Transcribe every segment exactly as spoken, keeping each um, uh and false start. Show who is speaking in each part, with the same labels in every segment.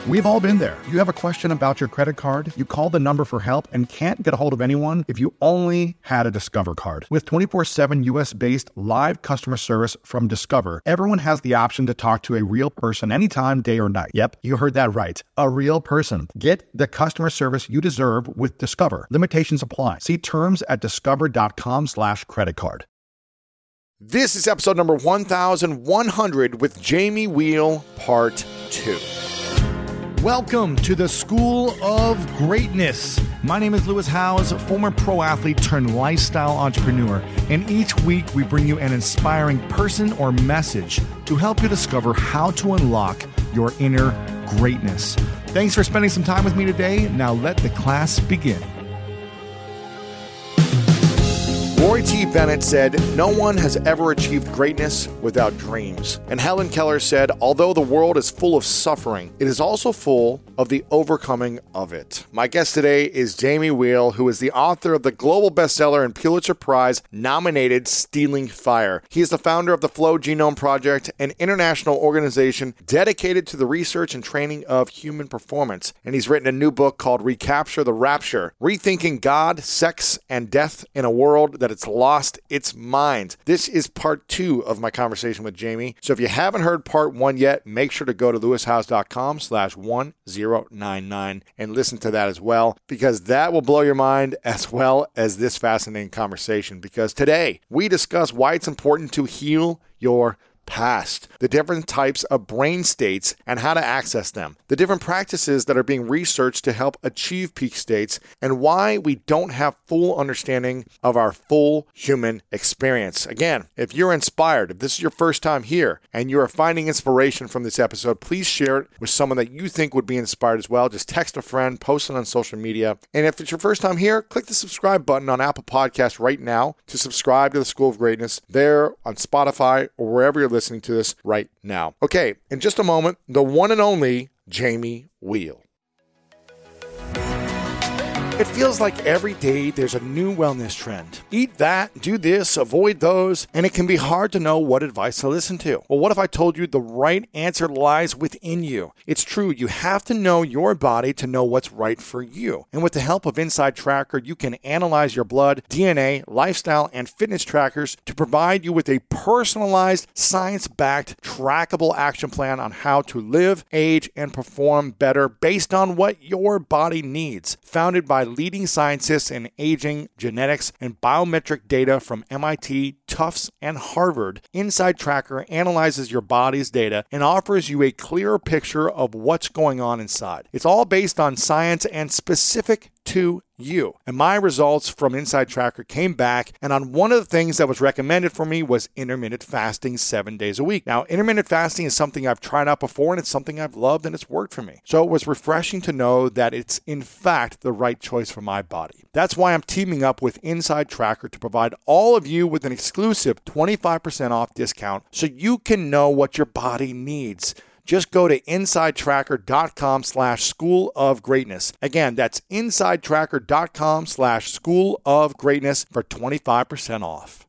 Speaker 1: We've all been there. You have a question about your credit card, you call the number for help and can't get a hold of anyone if you only had a Discover card. With twenty-four seven U S-based live customer service from Discover, everyone has the option to talk to a real person anytime, day or night. Yep, you heard that right. A real person. Get the customer service you deserve with Discover. Limitations apply. See terms at discover.com slash credit card.
Speaker 2: This is episode number one thousand one hundred with Jamie Wheal, part two.
Speaker 3: Welcome to the School of Greatness. My name is Lewis Howes, former pro athlete turned lifestyle entrepreneur, and each week we bring you an inspiring person or message to help you discover how to unlock your inner greatness. Thanks for spending some time with me today. Now let the class begin.
Speaker 2: Roy T. Bennett said, "No one has ever achieved greatness without dreams." And Helen Keller said, "Although the world is full of suffering, it is also full of the overcoming of it." My guest today is Jamie Wheal, who is the author of the global bestseller and Pulitzer Prize nominated Stealing Fire. He is the founder of the Flow Genome Project, an international organization dedicated to the research and training of human performance. And he's written a new book called Recapture the Rapture, Rethinking God, Sex, and Death in a World That It's Lost Its Mind. This is part two of my conversation with Jamie. So if you haven't heard part one yet, make sure to go to lewishowes.com slash 1099 and listen to that as well, because that will blow your mind as well as this fascinating conversation. Because today we discuss why it's important to heal your past, the different types of brain states and how to access them, the different practices that are being researched to help achieve peak states, and why we don't have full understanding of our full human experience. Again, if you're inspired, if this is your first time here and you are finding inspiration from this episode, please share it with someone that you think would be inspired as well. Just text a friend, post it on social media. And if it's your first time here, click the subscribe button on Apple Podcasts right now to subscribe to the School of Greatness there on Spotify or wherever you're listening to this right now. Okay, in just a moment, the one and only Jamie Wheal. It feels like every day there's a new wellness trend. Eat that, do this, avoid those, and it can be hard to know what advice to listen to. Well, what if I told you the right answer lies within you? It's true, you have to know your body to know what's right for you. And with the help of Inside Tracker, you can analyze your blood, D N A, lifestyle, and fitness trackers to provide you with a personalized, science-backed, trackable action plan on how to live, age, and perform better based on what your body needs. Founded by leading scientists in aging, genetics, and biometric data from M I T, Tufts, and Harvard, Inside Tracker analyzes your body's data and offers you a clearer picture of what's going on inside. It's all based on science and specific to you. And my results from Inside Tracker came back, and on one of the things that was recommended for me was intermittent fasting seven days a week. Now, intermittent fasting is something I've tried out before, and it's something I've loved, and it's worked for me. So it was refreshing to know that it's in fact the right choice for my body. That's why I'm teaming up with Inside Tracker to provide all of you with an exclusive twenty-five percent off discount so you can know what your body needs. Just go to insidetracker.com slash school of greatness. Again, that's insidetracker.com slash school of greatness for twenty-five percent off.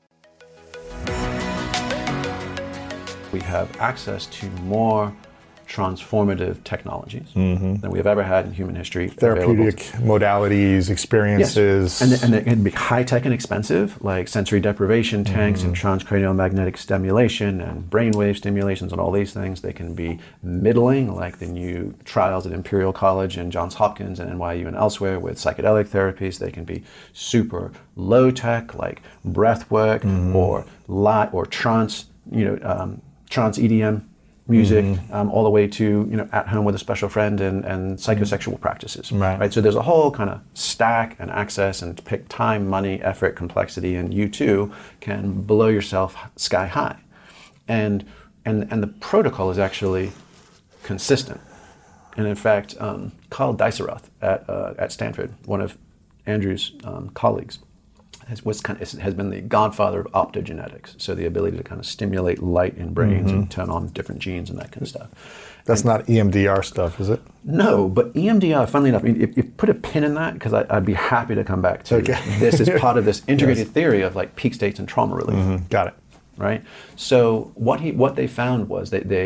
Speaker 4: We have access to more transformative technologies
Speaker 5: mm-hmm.
Speaker 4: than we have ever had in human history.
Speaker 5: Therapeutic modalities, experiences.
Speaker 4: Yes. And, they, and they can be high-tech and expensive, like sensory deprivation tanks mm-hmm. and transcranial magnetic stimulation and brainwave stimulations and all these things. They can be middling, like the new trials at Imperial College and Johns Hopkins and N Y U and elsewhere with psychedelic therapies. They can be super low-tech, like breath work mm-hmm. or light or trance, you know, um, trance E D M music, mm-hmm. um, all the way to, you know, at home with a special friend and, and psychosexual practices.
Speaker 5: Right.
Speaker 4: right. So there's a whole kind of stack and access and pick time, money, effort, complexity, and you too can blow yourself sky high. And and and the protocol is actually consistent. And in fact, um, Carl Deisseroth at uh, at Stanford, one of Andrew's um, colleagues, has, was kind of, has been the godfather of optogenetics, so the ability to kind of stimulate light in brains mm-hmm. and turn on different genes and that kind of stuff.
Speaker 5: That's
Speaker 4: and,
Speaker 5: not E M D R stuff, is it?
Speaker 4: No, but E M D R, funnily enough, I mean, if you put a pin in that, because I'd be happy to come back to
Speaker 5: okay.
Speaker 4: this is part of this integrated
Speaker 5: yes.
Speaker 4: theory of like peak states and trauma relief.
Speaker 5: Mm-hmm. Got it.
Speaker 4: Right? So what he what they found was that they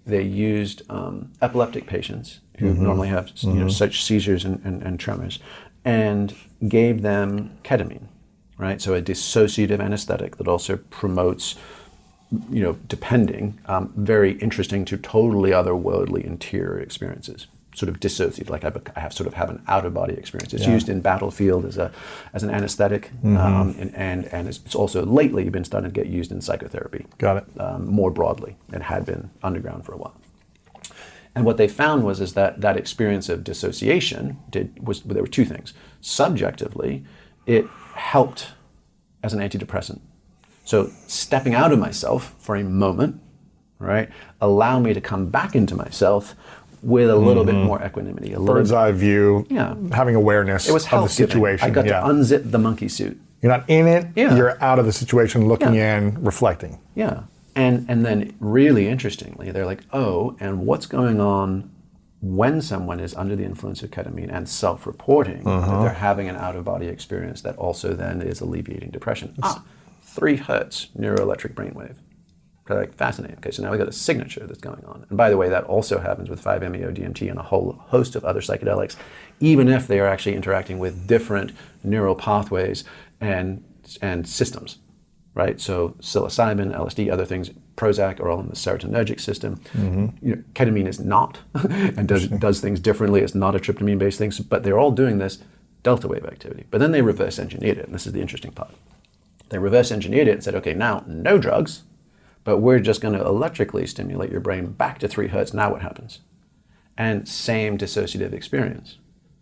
Speaker 4: they used um, epileptic patients who
Speaker 5: Mm-hmm.
Speaker 4: normally have you know, such seizures and, and, and tremors, and gave them ketamine, right? So a dissociative anesthetic that also promotes, you know, depending, um, very interesting to totally otherworldly interior experiences. Sort of dissociative, like I, I have sort of have an out-of-body experience. It's
Speaker 5: Yeah.
Speaker 4: used in battlefield as a as an anesthetic,
Speaker 5: Mm-hmm.
Speaker 4: um, and and, and it's, it's also lately been starting to get used in psychotherapy.
Speaker 5: Got it.
Speaker 4: Um, more broadly, and had been underground for a while. And what they found was is that that experience of dissociation did was there were two things. Subjectively, it helped as an antidepressant. So stepping out of myself for a moment, right, allow me to come back into myself with a little bit more equanimity, a little
Speaker 5: Bird's eye view,
Speaker 4: Yeah.
Speaker 5: having awareness
Speaker 4: It was
Speaker 5: of the
Speaker 4: health-giving.
Speaker 5: situation.
Speaker 4: I got
Speaker 5: yeah.
Speaker 4: to unzip the monkey suit.
Speaker 5: You're not in it,
Speaker 4: Yeah.
Speaker 5: you're out of the situation, looking
Speaker 4: Yeah.
Speaker 5: in, reflecting.
Speaker 4: Yeah. And and then really interestingly, they're like, oh, and what's going on when someone is under the influence of ketamine and self-reporting that they're having an out-of-body experience that also then is alleviating depression? Ah, three hertz neuroelectric brainwave. Like, fascinating. Okay, so now we got a signature that's going on. And by the way, that also happens with five meo D M T and a whole host of other psychedelics, even if they are actually interacting with different neural pathways and and systems, right? So psilocybin, L S D, other things, Prozac are all in the serotonergic system.
Speaker 5: Mm-hmm.
Speaker 4: You know, ketamine is not, and does does things differently. It's not a tryptamine-based thing, but they're all doing this delta wave activity. But then they reverse engineered it, and this is the interesting part. They reverse engineered it and said, okay, now no drugs, but we're just going to electrically stimulate your brain back to three hertz. Now what happens? And same dissociative experience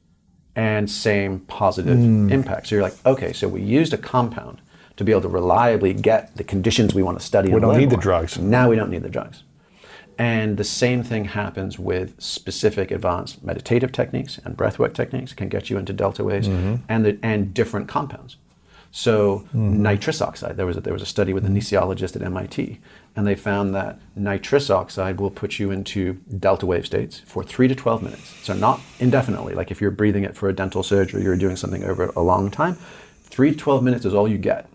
Speaker 4: and same positive impact. So you're like, okay, so we used a compound to be able to reliably get the conditions we want to study.
Speaker 5: We
Speaker 4: and
Speaker 5: don't
Speaker 4: learn
Speaker 5: need the
Speaker 4: more.
Speaker 5: drugs.
Speaker 4: Now we don't need the drugs. And the same thing happens with specific advanced meditative techniques and breathwork techniques can get you into delta waves and the, and different compounds. So nitrous oxide, there was a, there was a study with a kinesiologist at M I T, and they found that nitrous oxide will put you into delta wave states for three to twelve minutes. So not indefinitely, like if you're breathing it for a dental surgery, you're doing something over a long time, three to twelve minutes is all you get.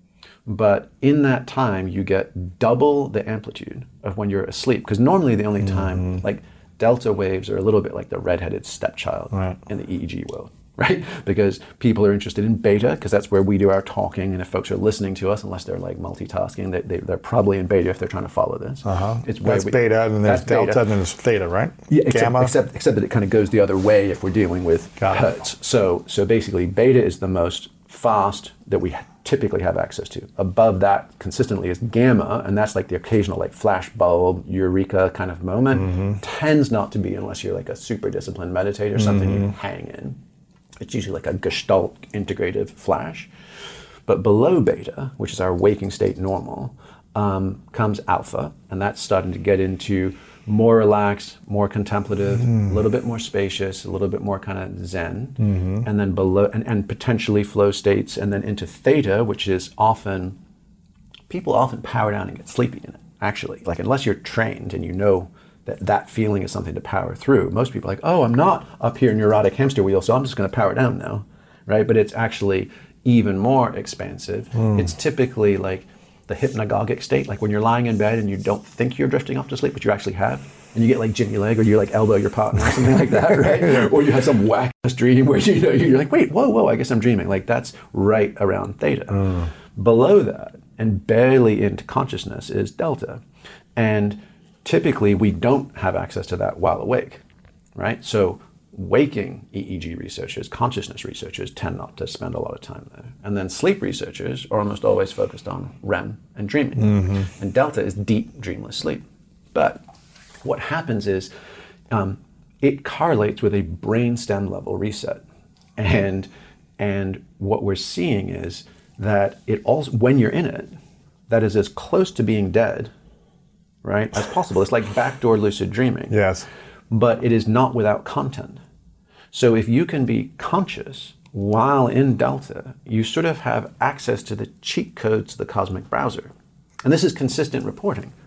Speaker 4: But in that time, you get double the amplitude of when you're asleep. Because normally the only time, like delta waves are a little bit like the redheaded stepchild
Speaker 5: Right.
Speaker 4: in the E E G world, right? Because people are interested in beta, because that's where we do our talking. And if folks are listening to us, unless they're like multitasking, they, they, they're probably in beta if they're trying to follow this.
Speaker 5: Uh-huh.
Speaker 4: It's where
Speaker 5: That's
Speaker 4: we-
Speaker 5: beta, and then there's
Speaker 4: that's
Speaker 5: delta,
Speaker 4: beta.
Speaker 5: and then there's theta, right?
Speaker 4: Yeah, except,
Speaker 5: Gamma.
Speaker 4: except except that it kind of goes the other way if we're dealing with
Speaker 5: Got it.
Speaker 4: hertz. So so basically, beta is the most fast that we typically have access to. Above that, consistently, is gamma, and that's like the occasional like flash bulb, eureka kind of moment.
Speaker 5: Mm-hmm.
Speaker 4: Tends not to be unless you're like a super disciplined meditator, something you
Speaker 5: Mm-hmm.
Speaker 4: hang in. It's usually like a gestalt integrative flash. But below beta, which is our waking state normal, um, comes alpha, and that's starting to get into more relaxed, more contemplative, a little bit more spacious, a little bit more kind of zen, and then below, and, and potentially flow states, and then into theta, which is often, people often power down and get sleepy in it, actually. Like, unless you're trained and you know that that feeling is something to power through, most people are like, oh, I'm not up here neurotic hamster wheel, so I'm just going to power down now, right? But it's actually even more expansive. It's typically like the hypnagogic state, like when you're lying in bed and you don't think you're drifting off to sleep, but you actually have, and you get like jimmy leg, or you like elbow your partner or something like that, right? Or you have some whack ass dream where you know you're like, wait, whoa, whoa, I guess I'm dreaming. Like that's right around theta.
Speaker 5: Mm.
Speaker 4: Below that, and barely into consciousness, is delta, and typically we don't have access to that while awake, right? So waking E E G researchers, consciousness researchers tend not to spend a lot of time there. And then sleep researchers are almost always focused on R E M and dreaming. Mm-hmm. And delta is deep dreamless sleep. But what happens is um, it correlates with a brainstem level reset. And, and what we're seeing is that it also, when you're in it, that is as close to being dead, right, as possible. It's like backdoor lucid dreaming.
Speaker 5: Yes.
Speaker 4: But it is not without content. So if you can be conscious while in delta, you sort of have access to the cheat codes to the cosmic browser. And this is consistent reporting,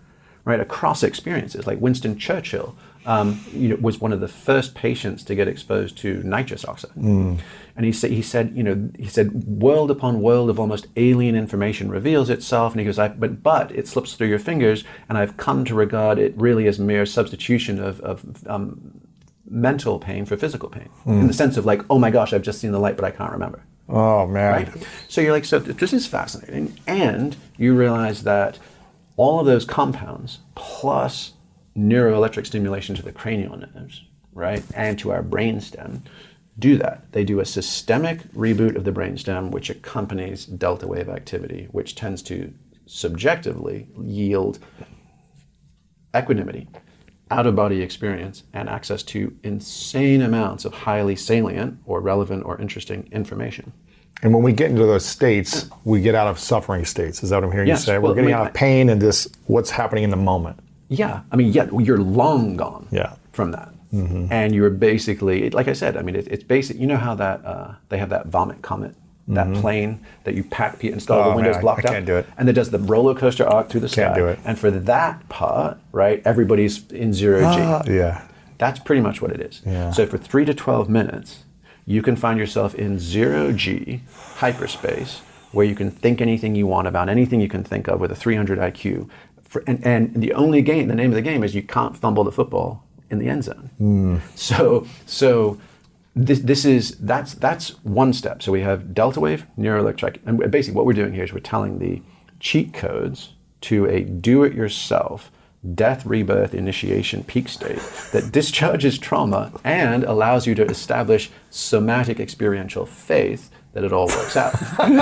Speaker 4: right, across experiences. Like Winston Churchill um, you know, was one of the first patients to get exposed to nitrous oxide. Mm. And he said, he said, you know, he said, world upon world of almost alien information reveals itself. And he goes, I, but but it slips through your fingers, and I've come to regard it really as mere substitution of, of um, mental pain for physical pain, mm. in the sense of like, oh my gosh, I've just seen the light, but I can't remember.
Speaker 5: Oh man!
Speaker 4: Right? So you're like, so this is fascinating, and you realize that all of those compounds plus neuroelectric stimulation to the cranial nerves, right, and to our brainstem, do that. They do a systemic reboot of the brainstem, which accompanies delta wave activity, which tends to subjectively yield equanimity, out-of-body experience, and access to insane amounts of highly salient or relevant or interesting information.
Speaker 5: And when we get into those states, we get out of suffering states. Is that what I'm hearing
Speaker 4: Yes.
Speaker 5: you say?
Speaker 4: Well,
Speaker 5: We're getting
Speaker 4: I mean,
Speaker 5: out of pain and this what's happening in the moment.
Speaker 4: Yeah, I mean, yeah, you're long gone
Speaker 5: Yeah.
Speaker 4: from that. Mm-hmm. And you're basically, like I said, I mean, it, it's basic. You know how that uh, they have that Vomit Comet, that mm-hmm. plane that you pack, install
Speaker 5: Oh,
Speaker 4: the windows
Speaker 5: man,
Speaker 4: blocked
Speaker 5: I
Speaker 4: up,
Speaker 5: can't do it.
Speaker 4: and it does the roller coaster arc through the sky.
Speaker 5: Can't do it.
Speaker 4: And for that part, right, everybody's in zero G.
Speaker 5: Ah, yeah.
Speaker 4: That's pretty much what it is.
Speaker 5: Yeah.
Speaker 4: So for three to twelve minutes, you can find yourself in zero G hyperspace, where you can think anything you want about anything you can think of with a three hundred I Q. For, and, and the only game, the name of the game is you can't fumble the football in the end zone. Mm. So, so this this is that's that's one step. So we have delta wave, neuroelectric, and basically what we're doing here is we're telling the cheat codes to a do-it-yourself death, rebirth, initiation, peak state that discharges trauma and allows you to establish somatic experiential faith that it all works out.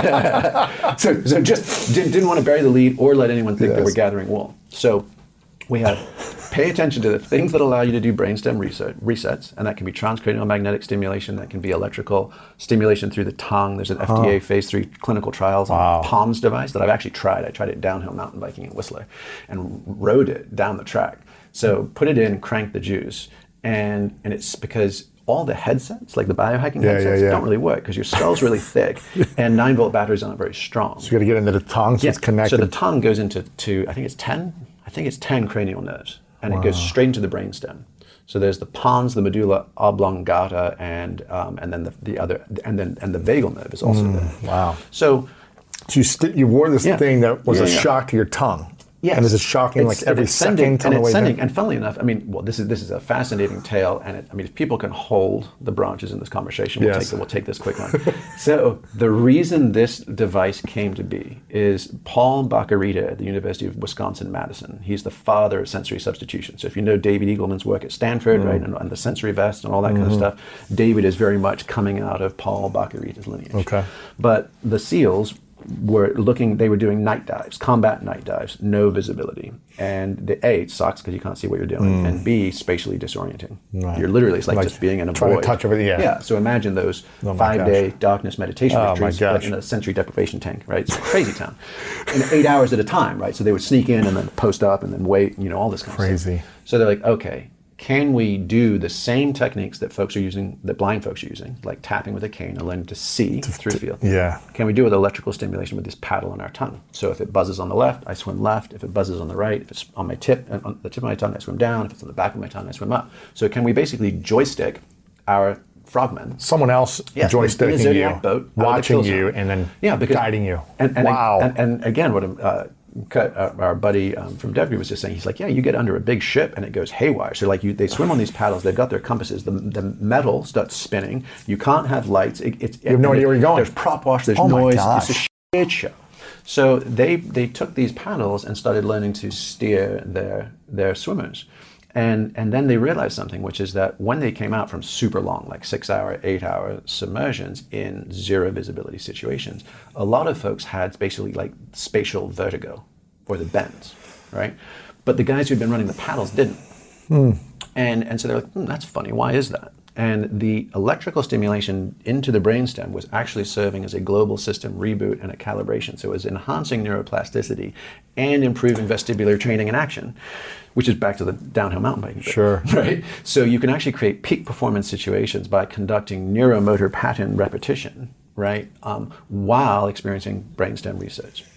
Speaker 4: so, so just didn't, didn't want to bury the lead or let anyone think
Speaker 5: Yes.
Speaker 4: that we're gathering wool. So we have pay attention to the things that allow you to do brainstem reset, resets, and that can be transcranial magnetic stimulation, that can be electrical stimulation through the tongue. There's an F D A oh. phase three clinical trials
Speaker 5: Wow.
Speaker 4: on PALMS device that I've actually tried. I tried it downhill mountain biking in Whistler and rode it down the track. So put it in, crank the juice, and and it's because all the headsets, like the biohacking
Speaker 5: Yeah,
Speaker 4: headsets,
Speaker 5: yeah, yeah.
Speaker 4: don't really work because your skull's really thick and nine volt batteries aren't very strong.
Speaker 5: So you got to get into the tongue, so
Speaker 4: Yeah,
Speaker 5: it's connected.
Speaker 4: So the tongue goes into, to, I think it's ten, I think it's ten cranial nerves, and wow. it goes straight into the brainstem. So there's the pons, the medulla oblongata, and um, and then the, the other, and then and the vagal nerve is also
Speaker 5: Mm,
Speaker 4: there.
Speaker 5: wow.
Speaker 4: So,
Speaker 5: so you, st- you wore this
Speaker 4: Yeah.
Speaker 5: thing that was
Speaker 4: Yeah,
Speaker 5: a
Speaker 4: yeah.
Speaker 5: shock to your tongue.
Speaker 4: yes.
Speaker 5: And is it shocking
Speaker 4: It's-
Speaker 5: like every
Speaker 4: it's
Speaker 5: second
Speaker 4: sending,
Speaker 5: on
Speaker 4: and
Speaker 5: the
Speaker 4: it's
Speaker 5: way
Speaker 4: sending,
Speaker 5: there?
Speaker 4: and funnily enough, I mean, well, this is this is a fascinating tale, and it, I mean, if people can hold the branches in this conversation, we'll,
Speaker 5: Yes.
Speaker 4: take, the, we'll take this quick one. So the reason this device came to be is Paul Baccarita at the University of Wisconsin-Madison. He's the father of sensory substitution. So if you know David Eagleman's work at Stanford, mm. right, and, and the sensory vest and all that mm-hmm. kind of stuff, David is very much coming out of Paul Baccarita's lineage.
Speaker 5: Okay.
Speaker 4: But the SEALs were looking, they were doing night dives, combat night dives, no visibility. And the A, it sucks because you can't see what you're doing, mm. and B, spatially disorienting.
Speaker 5: Right.
Speaker 4: You're literally, it's like,
Speaker 5: Like
Speaker 4: just being in a
Speaker 5: trying to
Speaker 4: void.
Speaker 5: touch everything, yeah.
Speaker 4: Yeah, so imagine those
Speaker 5: Oh my
Speaker 4: five-day darkness meditation
Speaker 5: Oh my
Speaker 4: retreats
Speaker 5: gosh.
Speaker 4: but in a sensory deprivation tank, right? It's a crazy town. And eight hours at a time, right? So they would sneak in and then post up and then wait, you know, all this kind of
Speaker 5: Crazy.
Speaker 4: stuff. So they're like, okay, can we do the same techniques that folks are using, that blind folks are using, like tapping with a cane or learning to see through field?
Speaker 5: Yeah.
Speaker 4: Can we do it with electrical stimulation with this paddle on our tongue? So if it buzzes on the left, I swim left. If it buzzes on the right, if it's on my tip, on the tip of my tongue, I swim down. If it's on the back of my tongue, I swim up. So can we basically joystick our frogmen?
Speaker 5: Someone else
Speaker 4: Yeah, in a
Speaker 5: joysticking
Speaker 4: Zodiac
Speaker 5: you,
Speaker 4: boat out of the
Speaker 5: watching
Speaker 4: kill
Speaker 5: you,
Speaker 4: zone.
Speaker 5: and then
Speaker 4: Yeah, because,
Speaker 5: guiding you.
Speaker 4: And, and,
Speaker 5: wow.
Speaker 4: And, and again, what uh, Cut, uh, our buddy um, from Devry was just saying, he's like, yeah, you get under a big ship and it goes haywire. So like you, they swim on these paddles, they've got their compasses, the, the metal starts spinning, you can't have lights. It, it's,
Speaker 5: You have no
Speaker 4: it,
Speaker 5: idea where you're going.
Speaker 4: There's prop wash, there's
Speaker 5: Oh my
Speaker 4: noise,
Speaker 5: gosh.
Speaker 4: it's a shit show. So they they took these paddles and started learning to steer their their swimmers. And and then they realized something, which is that when they came out from super long, like six hour, eight hour submersions in zero visibility situations, a lot of folks had basically like spatial vertigo or the bends, right? But the guys who'd been running the paddles didn't. Hmm. And and so they're like, hmm, that's funny, why is that? And the electrical stimulation into the brainstem was actually serving as a global system reboot and a calibration. So it was enhancing neuroplasticity and improving vestibular training and action, which is back to the downhill mountain biking bit,
Speaker 5: Sure.
Speaker 4: right? So you can actually create peak performance situations by conducting neuromotor pattern repetition, right, um, while experiencing brainstem research.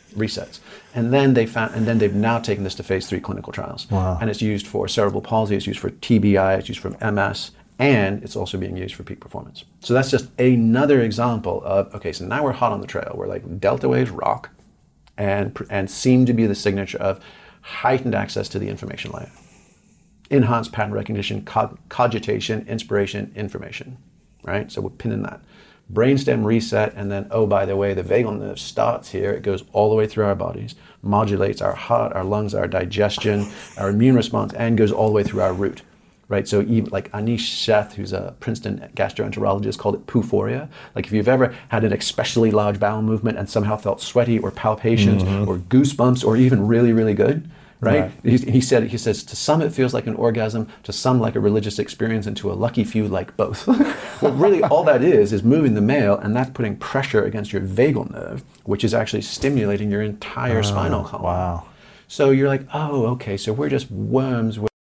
Speaker 4: resets. And then they found, and then they've now taken this to phase three clinical trials.
Speaker 3: Wow.
Speaker 4: And it's used for cerebral palsy, it's used for T B I, it's used for M S, and it's also being used for peak performance. So that's just another example of, okay, so now we're hot on the trail. We're like, delta waves rock and, and seem to be the signature of heightened access to the information layer. Enhanced pattern recognition, cog- cogitation, inspiration, information, right? So we're pinning that. Brainstem reset, and then, oh, by the way, the vagal nerve starts here. It goes all the way through our bodies, modulates our heart, our lungs, our digestion, our immune response, and goes all the way through our root, right? So even like Anish Seth, who's a Princeton gastroenterologist, called it poophoria. Like if you've ever had an especially large bowel movement and somehow felt sweaty or palpitations mm-hmm. or goosebumps or even really, really good, right? right. He, he said, he says, to some it feels like an orgasm, to some like a religious experience, and to a lucky few like both. Well, really all that is, is moving the male, and that's putting pressure against your vagal nerve, which is actually stimulating your entire oh, spinal column.
Speaker 3: Wow.
Speaker 4: So you're like, oh, okay, so we're just worms.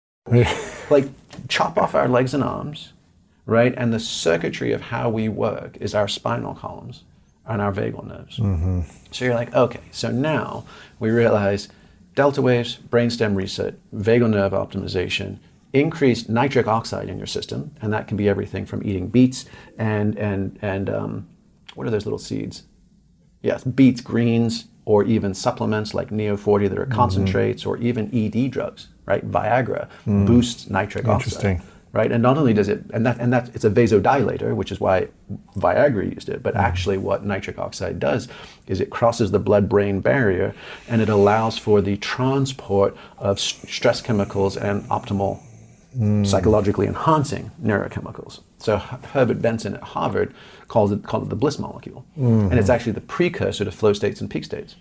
Speaker 4: Like, chop off our legs and arms, right? And the circuitry of how we work is our spinal columns and our vagal nerves. Mm-hmm. So you're like, okay, so now we realize delta waves, brainstem reset, vagal nerve optimization, increased nitric oxide in your system, and that can be everything from eating beets and and and um, what are those little seeds? Yes, beets, greens, or even supplements like Neo forty that are mm-hmm. concentrates, or even E D drugs, right? Viagra mm. boosts nitric
Speaker 3: Interesting.
Speaker 4: oxide. Right, and not only does it, and that, and that, it's a vasodilator, which is why Viagra used it, but mm. actually what nitric oxide does is it crosses the blood-brain barrier, and it allows for the transport of st- stress chemicals and optimal, mm. psychologically enhancing neurochemicals. So Herbert Benson at Harvard calls it, called it the bliss molecule, mm-hmm. and it's actually the precursor to flow states and peak states.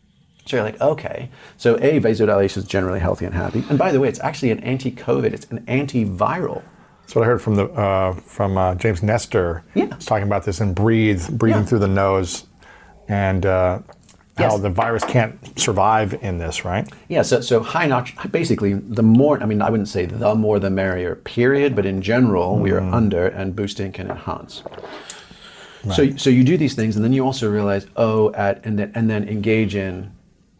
Speaker 4: So you're like, okay, so A, vasodilation is generally healthy and happy. And by the way, it's actually an anti-COVID, it's an antiviral.
Speaker 5: That's what I heard from the uh, from uh, James Nestor.
Speaker 4: Yeah.
Speaker 5: He's talking about this in Breathe, breathing
Speaker 4: yeah.
Speaker 5: through the nose, and uh, how
Speaker 4: yes.
Speaker 5: the virus can't survive in this, right?
Speaker 4: Yeah, so, so high notch, basically, the more, I mean, I wouldn't say the more the merrier, period, but in general, mm. we are under, and boosting can enhance. Right. So so you do these things, and then you also realize, oh, at and then, and then engage in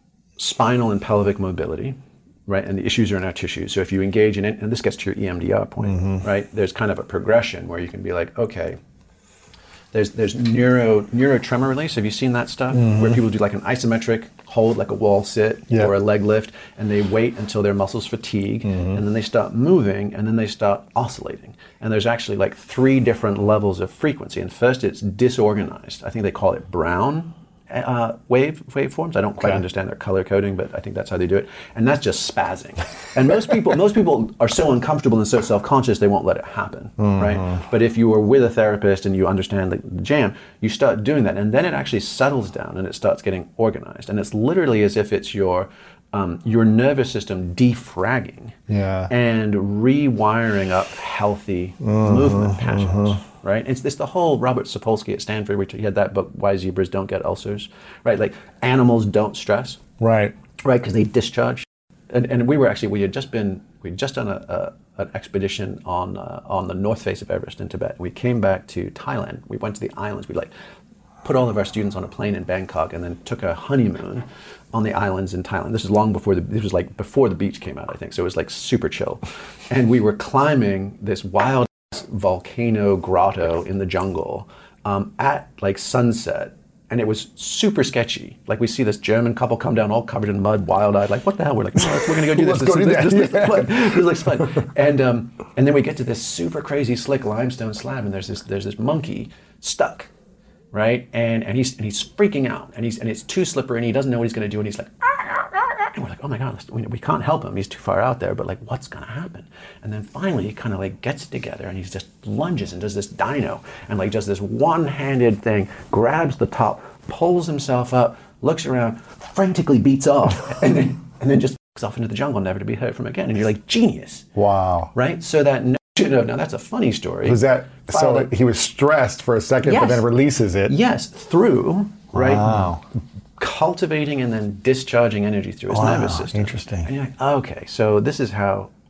Speaker 4: spinal and pelvic mobility, right? And the issues are in our tissues. So if you engage in it, and this gets to your E M D R point, mm-hmm. right? There's kind of a progression where you can be like, okay, there's there's neuro neurotremor release. Have you seen that stuff? Mm-hmm. Where people do like an isometric hold, like a wall sit yep. or a leg lift, and they wait until their muscles fatigue, mm-hmm. and then they start moving, and then they start oscillating. And there's actually like three different levels of frequency. And first it's disorganized. I think they call it brown. Uh, wave waveforms. I don't quite okay. understand their color coding, but I think that's how they do it. And that's just spazzing. And most people, most people are so uncomfortable and so self-conscious they won't let it happen, mm-hmm. right? But if you are with a therapist and you understand the, the jam, you start doing that, and then it actually settles down and it starts getting organized. And it's literally as if it's your um, your nervous system defragging
Speaker 5: yeah.
Speaker 4: and rewiring up healthy mm-hmm. movement patterns. Mm-hmm. Right? It's, it's the whole Robert Sapolsky at Stanford, where he had that book, Why Zebras Don't Get Ulcers, right? Like animals don't stress,
Speaker 5: right?
Speaker 4: Right, because they discharge. And and we were actually, we had just been, we had just done a, a an expedition on uh, on the north face of Everest in Tibet. We came back to Thailand. We went to the islands. We like put all of our students on a plane in Bangkok and then took a honeymoon on the islands in Thailand. This is long before the, this was like before the beach came out, I think. So it was like super chill. And we were climbing this wild volcano grotto in the jungle um, at like sunset, and it was super sketchy. Like we see this German couple come down all covered in mud, wild-eyed, like what the hell? We're like, no, we're gonna go do this.
Speaker 5: Let's
Speaker 4: this,
Speaker 5: go
Speaker 4: this,
Speaker 5: do
Speaker 4: this,
Speaker 5: that.
Speaker 4: this, this, this looks fun. And um, and then we get to this super crazy slick limestone slab, and there's this there's this monkey stuck, right? And and he's and he's freaking out, and he's and it's too slippery, and he doesn't know what he's gonna do, and he's like. And we're like, oh my God, we, we can't help him. He's too far out there, but like, what's gonna happen? And then finally, he kind of like gets together and he just lunges and does this dino and like does this one-handed thing, grabs the top, pulls himself up, looks around, frantically beats off, and then and then just f***s off into the jungle, never to be heard from again. And you're like, genius.
Speaker 5: Wow.
Speaker 4: Right? So that notion of, now that's a funny story.
Speaker 5: Was that, so
Speaker 4: it,
Speaker 5: he was stressed for a second,
Speaker 4: yes,
Speaker 5: but then releases it.
Speaker 4: Yes, through, right?
Speaker 5: Wow.
Speaker 4: Cultivating and then discharging energy through his
Speaker 5: wow,
Speaker 4: nervous system.
Speaker 5: Interesting.
Speaker 4: And you're like, okay, so this is how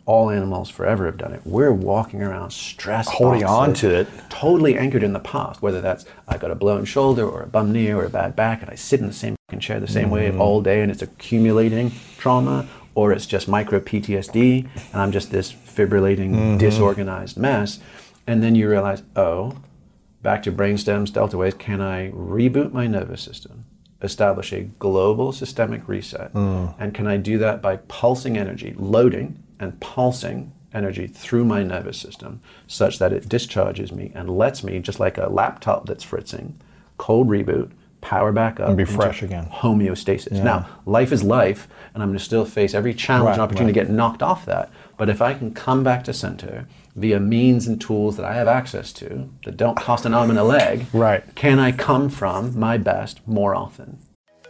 Speaker 4: all animals forever have done it. We're walking around stressed,
Speaker 5: Holding on
Speaker 4: boxes,
Speaker 5: to it.
Speaker 4: totally anchored in the past, whether that's I got a blown shoulder or a bum knee or a bad back, and I sit in the same fucking chair the same mm-hmm. way all day, and it's accumulating trauma, or it's just micro P T S D, and I'm just this fibrillating, mm-hmm. disorganized mess. And then you realize, oh, back to brainstems, delta waves, can I reboot my nervous system, establish a global systemic reset, mm. and can I do that by pulsing energy, loading and pulsing energy through my nervous system such that it discharges me and lets me, just like a laptop that's fritzing, cold reboot, power back up
Speaker 5: and be fresh again.
Speaker 4: Homeostasis.
Speaker 5: Yeah.
Speaker 4: Now, life is life, and I'm going to still face every challenge
Speaker 5: right,
Speaker 4: and opportunity
Speaker 5: right.
Speaker 4: to get knocked off that. But if I can come back to center via means and tools that I have access to that don't cost an arm and a leg,
Speaker 5: right.
Speaker 4: can I come from my best more often?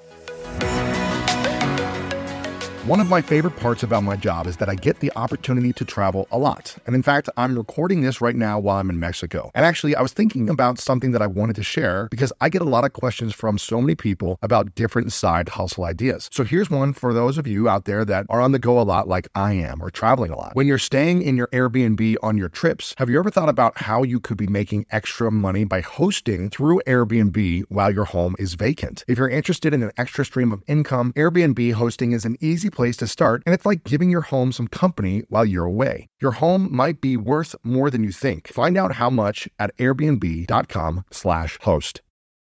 Speaker 1: One of my favorite parts about my job is that I get the opportunity to travel a lot. And in fact, I'm recording this right now while I'm in Mexico. And actually, I was thinking about something that I wanted to share because I get a lot of questions from so many people about different side hustle ideas. So here's one for those of you out there that are on the go a lot like I am, or traveling a lot. When you're staying in your Airbnb on your trips, have you ever thought about how you could be making extra money by hosting through Airbnb while your home is vacant? If you're interested in an extra stream of income, Airbnb hosting is an easy place to start, and it's like giving your home some company while you're away. Your home might be worth more than you think. Find out how much at airbnb.com slash host.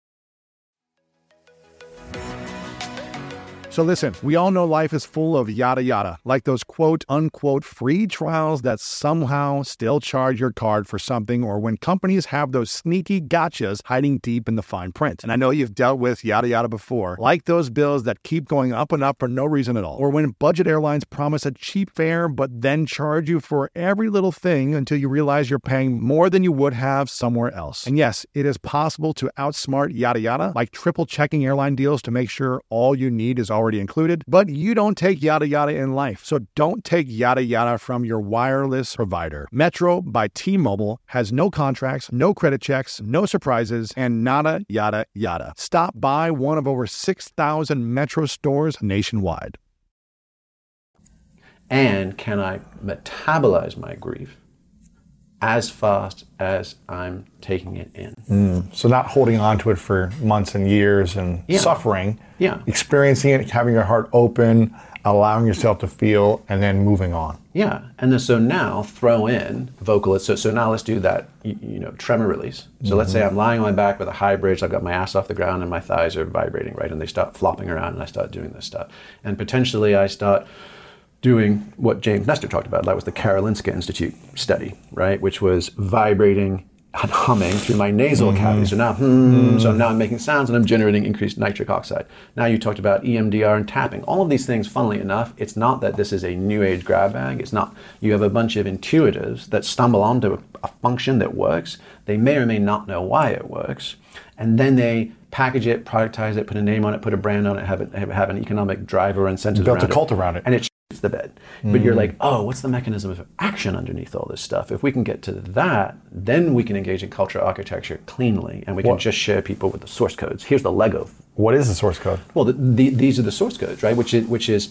Speaker 1: So listen, we all know life is full of yada yada, like those quote unquote free trials that somehow still charge your card for something, or when companies have those sneaky gotchas hiding deep in the fine print. And I know you've dealt with yada yada before, like those bills that keep going up and up for no reason at all, or when budget airlines promise a cheap fare but then charge you for every little thing until you realize you're paying more than you would have somewhere else. And yes, it is possible to outsmart yada yada, like triple checking airline deals to make sure all you need is already included, but you don't take yada yada in life. So don't take yada yada from your wireless provider. Metro by T-Mobile has no contracts, no credit checks, no surprises, and nada yada yada. Stop by one of over six thousand Metro stores nationwide.
Speaker 4: And can I metabolize my grief as fast as I'm taking it in?
Speaker 5: Mm. So not holding on to it for months and years and
Speaker 4: yeah.
Speaker 5: suffering,
Speaker 4: yeah.
Speaker 5: experiencing it, having your heart open, allowing yourself to feel, and then moving on.
Speaker 4: Yeah, and then so now throw in vocalists. So, so now let's do that, you, you know, tremor release. So mm-hmm. let's say I'm lying on my back with a high bridge, I've got my ass off the ground and my thighs are vibrating, right? And they start flopping around and I start doing this stuff. And potentially I start doing what James Nestor talked about. That was the Karolinska Institute study, right? Which was vibrating and humming through my nasal mm-hmm. cavity. So now, hmm, mm-hmm. so now I'm making sounds and I'm generating increased nitric oxide. Now you talked about E M D R and tapping. All of these things, funnily enough, it's not that this is a new age grab bag. It's not, you have a bunch of intuitives that stumble onto a, a function that works. They may or may not know why it works. And then they package it, productize it, put a name on it, put a brand on it, have it have, have an economic driver and incentives
Speaker 5: built
Speaker 4: around
Speaker 5: a cult
Speaker 4: it,
Speaker 5: around it.
Speaker 4: And it shits the bed. Mm. But you're like, oh, what's the mechanism of action underneath all this stuff? If we can get to that, then we can engage in culture architecture cleanly, and we can what? just share people with the source codes. Here's the Lego.
Speaker 5: What is the source code?
Speaker 4: Well, the, the, these are the source codes, right? Which is which is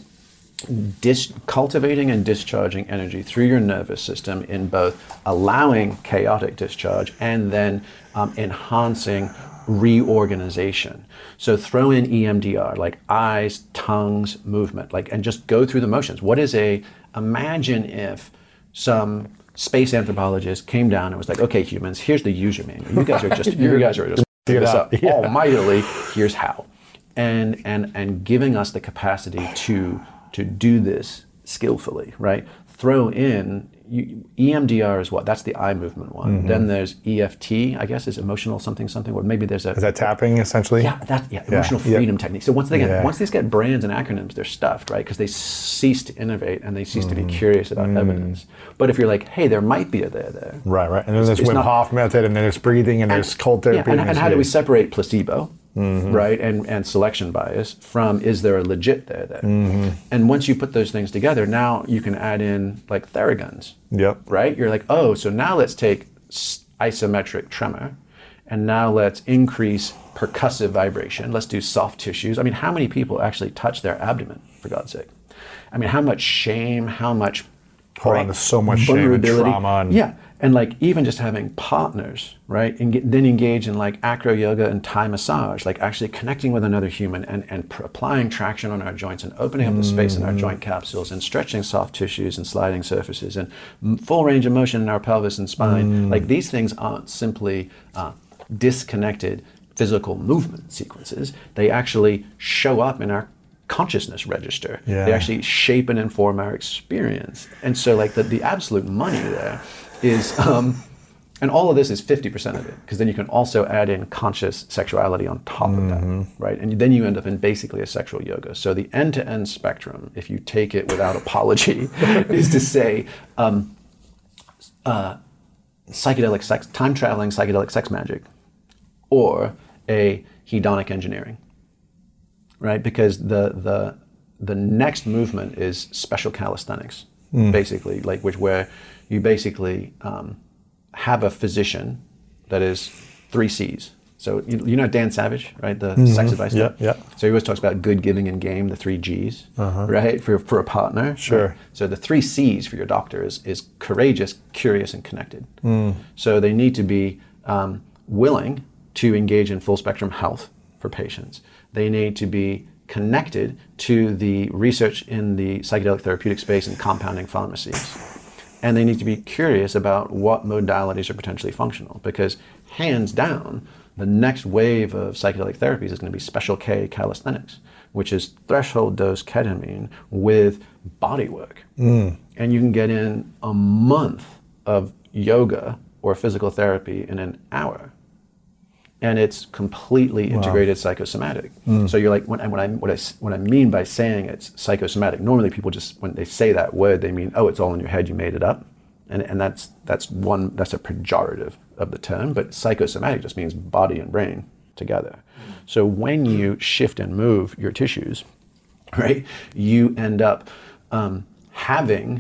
Speaker 4: dis- cultivating and discharging energy through your nervous system in both allowing chaotic discharge and then um, enhancing reorganization. So throw in E M D R, like eyes, tongues, movement, like, and just go through the motions. What is a, imagine if some space anthropologist came down and was like, okay, humans, here's the user manual. You guys are just, you guys are just figure this up yeah. almightily, here's how. And, and, and giving us the capacity to, to do this skillfully, right? Throw in, you, E M D R is what? That's the eye movement one. Mm-hmm. Then there's E F T, I guess, is emotional something something, or maybe there's a...
Speaker 5: Is that tapping, essentially?
Speaker 4: Yeah, that, yeah, emotional yeah. freedom yep. technique. So once they get, yeah. once these get brands and acronyms, they're stuffed, right? Because they cease to innovate and they cease mm. to be curious about mm. evidence. But if you're like, hey, there might be a there there.
Speaker 5: Right, right. And then there's Wim not, Hof method, and then there's breathing, and, and there's cold therapy.
Speaker 4: Yeah, and, and how do we separate placebo? Mm-hmm. Right, and and selection bias from is there a legit there there? Mm-hmm. And once you put those things together, now you can add in like Theraguns.
Speaker 5: Yep.
Speaker 4: Right, you're like, oh, so now let's take isometric tremor, and now let's increase percussive vibration. Let's do soft tissues. I mean, how many people actually touch their abdomen, for God's sake? I mean, how much shame, how much
Speaker 5: Hold
Speaker 4: right?
Speaker 5: on to so much shame and
Speaker 4: Vulnerability.
Speaker 5: trauma. And
Speaker 4: Yeah. And like even just having partners, right? And get, then engage in like acro yoga and Thai massage, like actually connecting with another human and, and pr- applying traction on our joints and opening up the space in our joint capsules and stretching soft tissues and sliding surfaces and m- full range of motion in our pelvis and spine. Like these things aren't simply uh, disconnected physical movement sequences. They actually show up in our consciousness register.
Speaker 5: Yeah.
Speaker 4: They actually shape and inform our experience. And so like the, the absolute money there is, um, and all of this is fifty percent of it, because then you can also add in conscious sexuality on top of that, right? And then you end up in basically a sexual yoga. So the end-to-end spectrum, if you take it without apology, is to say um, uh, psychedelic sex, time-traveling psychedelic sex magic, or a hedonic engineering, right? Because the the the next movement is special calisthenics, basically, like which where you basically um, have a physician that is three C's. So you, you know Dan Savage, right? The sex advice guy?
Speaker 5: Yeah, yeah.
Speaker 4: So he always talks about good, giving, and game, the three G's, right? For for a partner.
Speaker 5: Sure.
Speaker 4: Right? So the three C's for your doctor is, is courageous, curious, and connected. So they need to be um, willing to engage in full spectrum health for patients. They need to be connected to the research in the psychedelic therapeutic space and compounding pharmacies. And they need to be curious about what modalities are potentially functional, because hands down, the next wave of psychedelic therapies is going to be special K calisthenics, which is threshold dose ketamine with body work. Mm. And you can get in a month of yoga or physical therapy in an hour. And it's completely integrated wow. psychosomatic. Mm. So you're like, when, when I what I what I mean by saying it's psychosomatic, normally people just, when they say that word, they mean, oh, it's all in your head, you made it up, and and that's that's one that's a pejorative of the term. But psychosomatic just means body and brain together. Mm. So when you shift and move your tissues, right, you end up um, having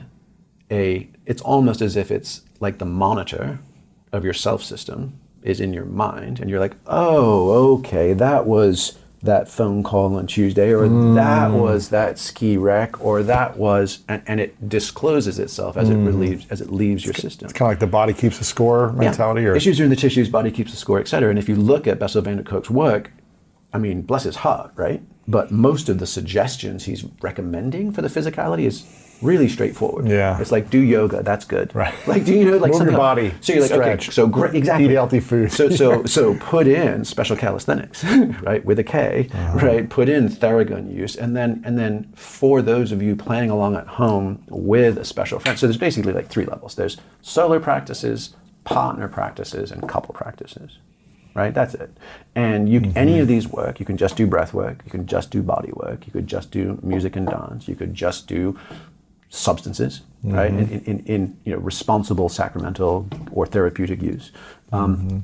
Speaker 4: a. It's almost as if it's like the monitor of your self system is in your mind, and you're like, oh, okay, that was that phone call on Tuesday, or mm. that was that ski wreck, or that was, and, and it discloses itself as mm. it relieves, as it leaves your system.
Speaker 5: It's kind of like the body keeps the score mentality,
Speaker 4: yeah.
Speaker 5: or
Speaker 4: issues are in the tissues, body keeps the score, et cetera. And if you look at Bessel van der Kolk's work, I mean, bless his heart, right? But most of the suggestions he's recommending for the physicality is really straightforward.
Speaker 5: Yeah.
Speaker 4: It's like, do yoga, that's good.
Speaker 5: Right.
Speaker 4: Like, do you know, like
Speaker 5: move
Speaker 4: some
Speaker 5: your body,
Speaker 4: so you're like,
Speaker 5: stretch,
Speaker 4: okay, so great, exactly.
Speaker 5: eat healthy food.
Speaker 4: so so so put in special calisthenics, right, with a K, uh-huh. right? Put in Theragun use, and then and then for those of you playing along at home with a special friend. So there's basically like three levels. There's solo practices, partner practices, and couple practices. Right, that's it. And you, mm-hmm. any of these work, you can just do breath work, you can just do body work, you could just do music and dance, you could just do substances, mm-hmm. right, in, in, in you know responsible sacramental or therapeutic use, um, mm-hmm.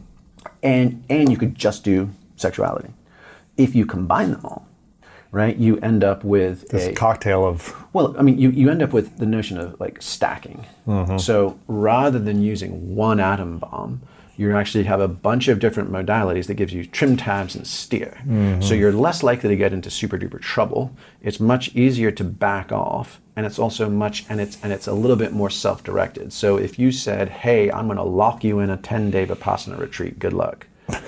Speaker 4: and and you could just do sexuality. If you combine them all, right, you end up with
Speaker 5: this
Speaker 4: a
Speaker 5: cocktail of.
Speaker 4: Well, I mean, you, you end up with the notion of like stacking. Mm-hmm. So rather than using one atom bomb, you actually have a bunch of different modalities that gives you trim tabs and steer. Mm-hmm. So you're less likely to get into super duper trouble. It's much easier to back off, and it's also much, and it's and it's a little bit more self-directed. So if you said, hey, I'm gonna lock you in a ten-day Vipassana retreat, good luck.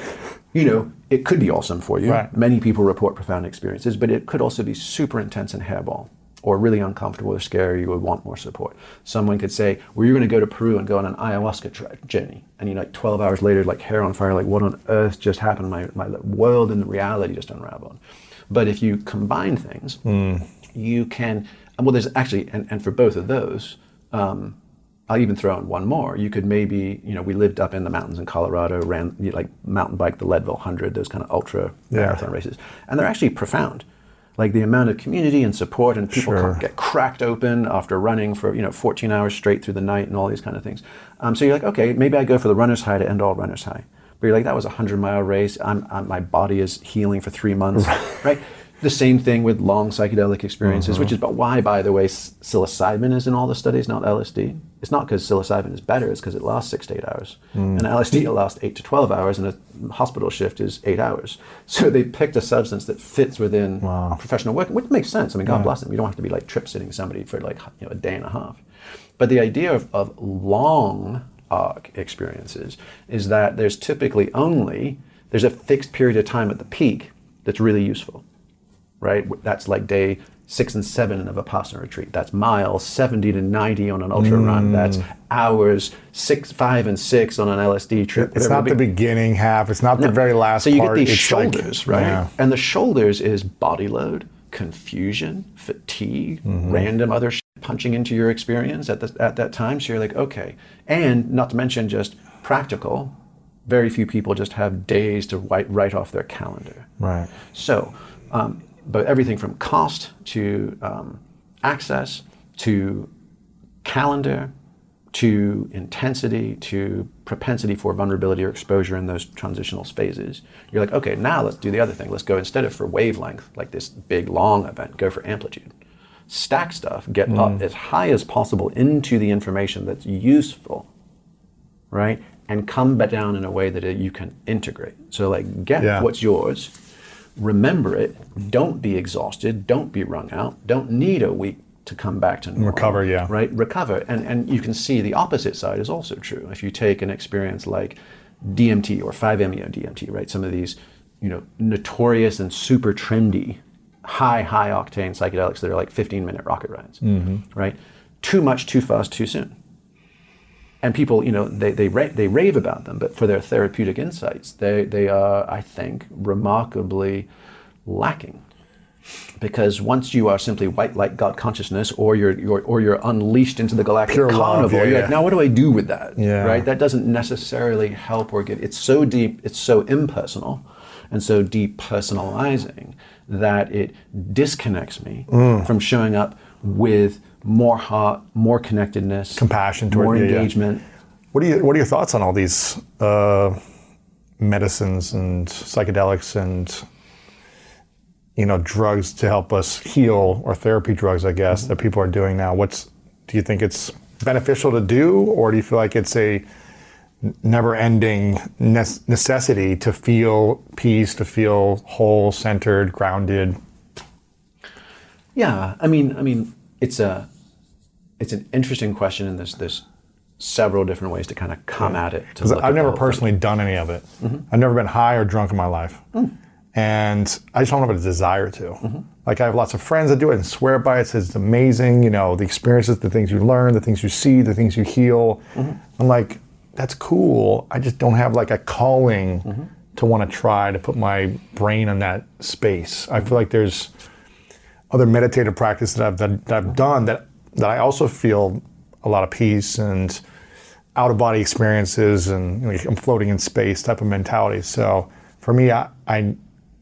Speaker 4: You know, it could be awesome for you.
Speaker 5: Right.
Speaker 4: Many people report profound experiences, but it could also be super intense and hairball, or really uncomfortable or scary, you would want more support. Someone could say, well, you're gonna go to Peru and go on an ayahuasca tra- journey. And you know, like twelve hours later, like hair on fire, like what on earth just happened? My, my world and reality just unraveled. But if you combine things, mm. you can, well, there's actually, and, and for both of those, um, I'll even throw in one more. You could maybe, you know, we lived up in the mountains in Colorado, ran, you know, like mountain bike, the Leadville one hundred, those kind of ultra yeah. marathon races. And they're actually profound. Like the amount of community and support, and people
Speaker 5: sure.
Speaker 4: get cracked open after running for, you know, fourteen hours straight through the night and all these kind of things. Um, so you're like, okay, maybe I go for the runner's high to end all runner's high. But you're like, that was a hundred mile race. I'm, I'm, my body is healing for three months, right? The same thing with long psychedelic experiences, mm-hmm. which is but why, by the way, psilocybin is in all the studies, not L S D. It's not because psilocybin is better, it's because it lasts six to eight hours. Mm. And L S D, it lasts eight to twelve hours, and a hospital shift is eight hours. So they picked a substance that fits within
Speaker 5: wow.
Speaker 4: professional work, which makes sense. I mean, God
Speaker 5: yeah.
Speaker 4: bless them. You don't have to be like trip sitting somebody for like, you know, a day and a half. But the idea of, of long arc experiences is that there's typically only, there's a fixed period of time at the peak that's really useful, right? That's like day six and seven of a Vipassana retreat. That's miles seventy to ninety on an ultra mm. run. That's hours six, five and six on an L S D trip.
Speaker 5: It's not the beginning half. It's not
Speaker 4: no.
Speaker 5: the very last
Speaker 4: part. So you
Speaker 5: part.
Speaker 4: get these
Speaker 5: it's
Speaker 4: shoulders,
Speaker 5: like,
Speaker 4: right?
Speaker 5: Yeah.
Speaker 4: And the shoulders is body load, confusion, fatigue, mm-hmm. random other shit punching into your experience at the, at that time. So you're like, okay. And not to mention just practical, very few people just have days to write, write off their calendar.
Speaker 5: Right.
Speaker 4: So, um, but everything from cost to um, access to calendar to intensity to propensity for vulnerability or exposure in those transitional phases. You're like, okay, now let's do the other thing. Let's go, instead of for wavelength, like this big long event, go for amplitude. Stack stuff, get mm. up as high as possible into the information that's useful, right? And come back down in a way that it, you can integrate. So like get yeah. what's yours, remember it, don't be exhausted, don't be wrung out, don't need a week to come back to normal.
Speaker 5: Recover, yeah.
Speaker 4: Right, recover. And and you can see the opposite side is also true. If you take an experience like D M T or five M E O D M T, right? Some of these, you know, notorious and super trendy, high, high octane psychedelics that are like fifteen minute rocket rides, mm-hmm. right? Too much, too fast, too soon. And people, you know, they they ra- they rave about them, but for their therapeutic insights, they they are, I think, remarkably lacking. Because once you are simply white light God consciousness, or you're, you're or you're unleashed into the galactic
Speaker 5: Pure
Speaker 4: carnival,
Speaker 5: love, yeah,
Speaker 4: you're
Speaker 5: yeah.
Speaker 4: like, now what do I do with that?
Speaker 5: Yeah.
Speaker 4: Right? That doesn't necessarily help or get. It's so deep, it's so impersonal, and so depersonalizing that it disconnects me mm. from showing up with more heart, more connectedness,
Speaker 5: compassion, toward
Speaker 4: more
Speaker 5: yeah,
Speaker 4: engagement.
Speaker 5: Yeah. What are you, what are your thoughts on all these uh, medicines and psychedelics and, you know, drugs to help us heal, or therapy drugs, I guess, mm-hmm. that people are doing now? What's, do you think it's beneficial to do, or do you feel like it's a never-ending ne- necessity to feel peace, to feel whole, centered, grounded?
Speaker 4: Yeah, I mean, I mean, it's a, it's an interesting question, and there's there's several different ways to kind of come yeah. at it.
Speaker 5: Because I've never personally thing. done any of it. Mm-hmm. I've never been high or drunk in my life. Mm. And I just don't have a desire to. Mm-hmm. Like, I have lots of friends that do it and swear by it, says it's amazing, you know, the experiences, the things you learn, the things you see, the things you heal. Mm-hmm. I'm like, that's cool. I just don't have like a calling mm-hmm. to want to try to put my brain in that space. I feel like there's other meditative practice that I've, that, that I've done that, that I also feel a lot of peace and out-of-body experiences, and you know, I'm floating in space type of mentality. So for me, I, I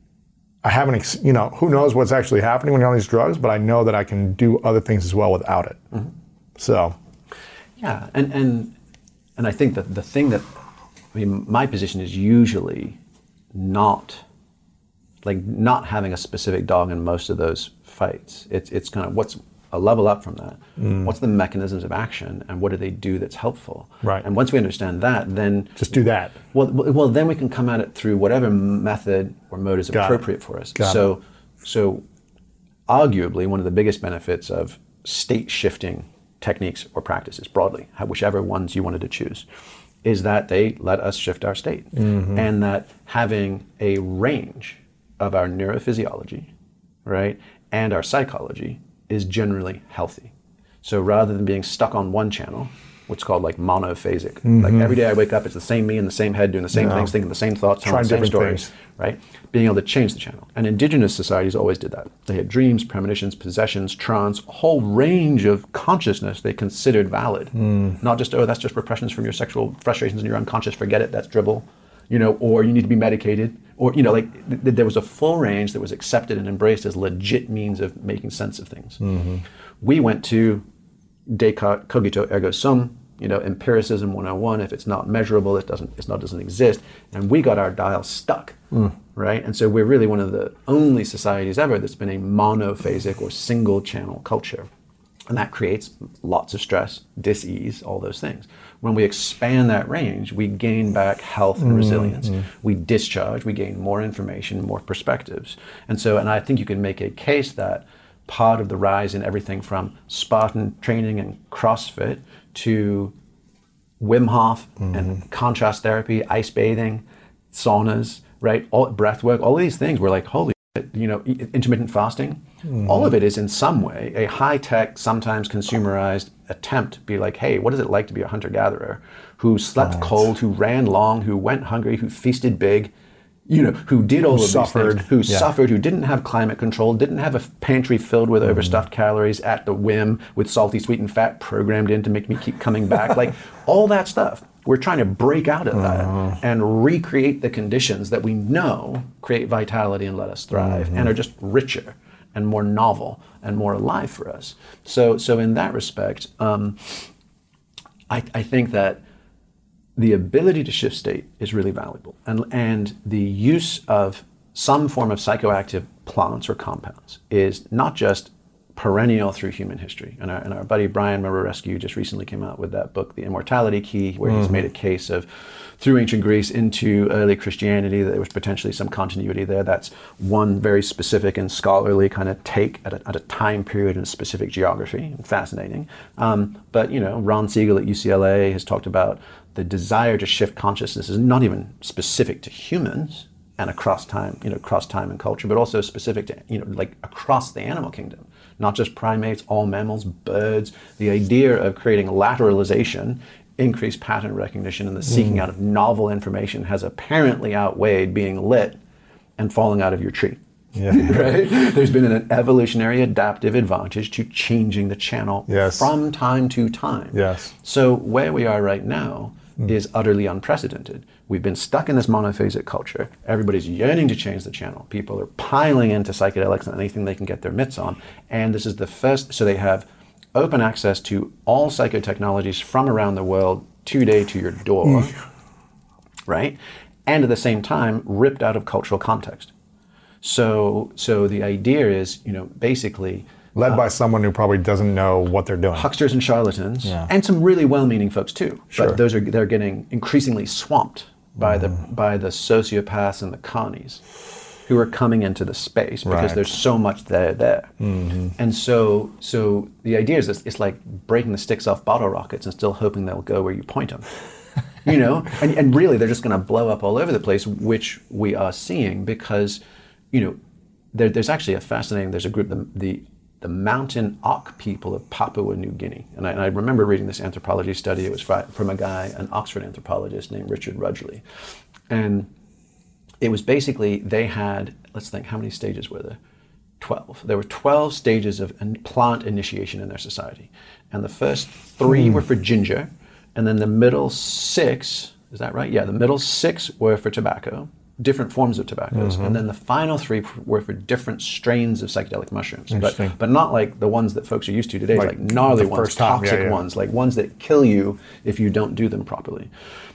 Speaker 5: I haven't, ex- you know, who knows what's actually happening when you're on these drugs, but I know that I can do other things as well without it. Mm-hmm. So.
Speaker 4: Yeah, and, and and I think that the thing that, I mean, my position is usually not, like not having a specific dog in most of those fights. It's it's kind of what's a level up from that. Mm. What's the mechanisms of action, and what do they do that's helpful?
Speaker 5: Right.
Speaker 4: And once we understand that, then
Speaker 5: just do that.
Speaker 4: Well, well, then we can come at it through whatever method or mode is Got appropriate it. for us.
Speaker 5: Got
Speaker 4: so,
Speaker 5: it.
Speaker 4: so, arguably, one of the biggest benefits of state shifting techniques or practices broadly, whichever ones you wanted to choose, is that they let us shift our state, mm-hmm. and that having a range of our neurophysiology, right, and our psychology is generally healthy. So rather than being stuck on one channel, what's called like monophasic, mm-hmm. like every day I wake up, it's the same me in the same head doing the same no. things, thinking the same thoughts, telling the same stories, things. right? Being able to change the channel. And indigenous societies always did that. They had dreams, premonitions, possessions, trance, a whole range of consciousness they considered valid. Mm. Not just, oh, that's just repressions from your sexual frustrations and your unconscious, forget it, that's dribble. You know, or you need to be medicated, or, you know, like th- there was a full range that was accepted and embraced as legit means of making sense of things. Mm-hmm. We went to Descartes, cogito ergo sum, you know, empiricism one oh one. If it's not measurable, it doesn't, it's not doesn't exist, and we got our dial stuck, mm. right? And so we're really one of the only societies ever that's been a monophasic or single channel culture. And that creates lots of stress, dis-ease, all those things. When we expand that range, we gain back health and resilience. Mm-hmm. We discharge, we gain more information, more perspectives. And so, and I think you can make a case that part of the rise in everything from Spartan training and CrossFit to Wim Hof mm-hmm. and contrast therapy, ice bathing, saunas, right? All breath work, all of these things were like, holy shit, you know, intermittent fasting. Mm-hmm. All of it is in some way a high-tech, sometimes consumerized attempt to be like, hey, what is it like to be a hunter-gatherer who slept right. cold, who ran long, who went hungry, who feasted big, you know, who did all who of
Speaker 5: suffered.
Speaker 4: these things, who
Speaker 5: yeah.
Speaker 4: suffered, who didn't have climate control, didn't have a pantry filled with mm. overstuffed calories at the whim with salty, sweet, and fat programmed in to make me keep coming back. Like all that stuff. We're trying to break out of that uh. and recreate the conditions that we know create vitality and let us thrive mm-hmm. and are just richer and more novel and more alive for us. So, so in that respect, um, I, I think that the ability to shift state is really valuable. And, and the use of some form of psychoactive plants or compounds is not just perennial through human history. And our, and our buddy Brian Murarescu just recently came out with that book, The Immortality Key, where mm-hmm. he's made a case of through ancient Greece into early Christianity, that there was potentially some continuity there. That's one very specific and scholarly kind of take at a, at a time period in a specific geography. Fascinating. Um, but, you know, Ron Siegel at U C L A has talked about the desire to shift consciousness is not even specific to humans and across time, you know, across time and culture, but also specific to, you know, like across the animal kingdom, not just primates, all mammals, birds. The idea of creating lateralization, increased pattern recognition, and the seeking mm. out of novel information has apparently outweighed being lit and falling out of your tree. Yeah. Right? There's been an evolutionary adaptive advantage to changing the channel
Speaker 5: yes.
Speaker 4: from time to time.
Speaker 5: Yes.
Speaker 4: So where we are right now mm. is utterly unprecedented. We've been stuck in this monophasic culture. Everybody's yearning to change the channel. People are piling into psychedelics and anything they can get their mitts on. And this is the first, so they have open access to all psychotechnologies from around the world today to your door, right? And at the same time, ripped out of cultural context. So, so the idea is, you know, basically
Speaker 5: led
Speaker 4: uh,
Speaker 5: by someone who probably doesn't know what they're doing.
Speaker 4: Hucksters and charlatans,
Speaker 5: yeah.
Speaker 4: and some really well-meaning folks too.
Speaker 5: Sure.
Speaker 4: But those are they're getting increasingly swamped by mm. the by the sociopaths and the connies who are coming into the space because
Speaker 5: right.
Speaker 4: there's so much there there. Mm-hmm. And so, so the idea is this, it's like breaking the sticks off bottle rockets and still hoping they'll go where you point them. You know, and, and really they're just going to blow up all over the place, which we are seeing because, you know, there, there's actually a fascinating, there's a group, the, the, the mountain Ak people of Papua New Guinea. And I, and I remember reading this anthropology study. It was from a guy, an Oxford anthropologist named Richard Rudgley. And it was basically, they had, let's think, how many stages were there? twelve. There were twelve stages of plant initiation in their society. And the first three hmm. were for ginger. And then the middle six, is that right? Yeah, the middle six were for tobacco, different forms of tobaccos. Mm-hmm. And then the final three were for different strains of psychedelic mushrooms. But, but not like the ones that folks are used to today, like, like gnarly ones, toxic yeah, yeah. ones, like ones that kill you if you don't do them properly.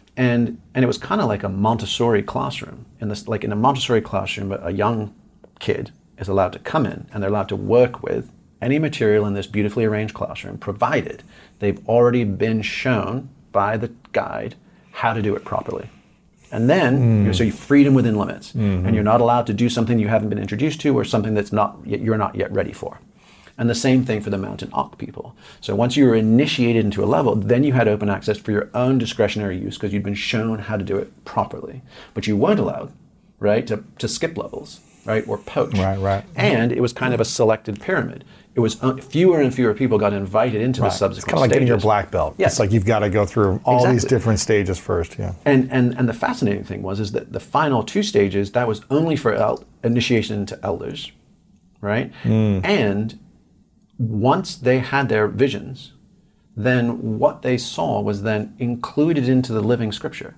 Speaker 4: And and it was kind of like a Montessori classroom. In this, like in a Montessori classroom, a young kid is allowed to come in and they're allowed to work with any material in this beautifully arranged classroom, provided they've already been shown by the guide how to do it properly. And then, mm. you know, so you freedom within limits, mm-hmm. and you're not allowed to do something you haven't been introduced to or something that's not yet, you're not yet ready for. And the same thing for the Mountain Ak people. So once you were initiated into a level, then you had open access for your own discretionary use because you'd been shown how to do it properly. But you weren't allowed, right, to, to skip levels, right, or poach.
Speaker 5: Right, right.
Speaker 4: And it was kind of a selected pyramid. It was uh, fewer and fewer people got invited into right. the subsequent stages.
Speaker 5: It's kind of like
Speaker 4: stages.
Speaker 5: getting your black belt.
Speaker 4: Yes.
Speaker 5: It's like you've got to go through all
Speaker 4: exactly.
Speaker 5: these different stages first. Yeah.
Speaker 4: And and and the fascinating thing was is that the final two stages, that was only for el- initiation into elders, right? Mm. And once they had their visions, then what they saw was then included into the living scripture.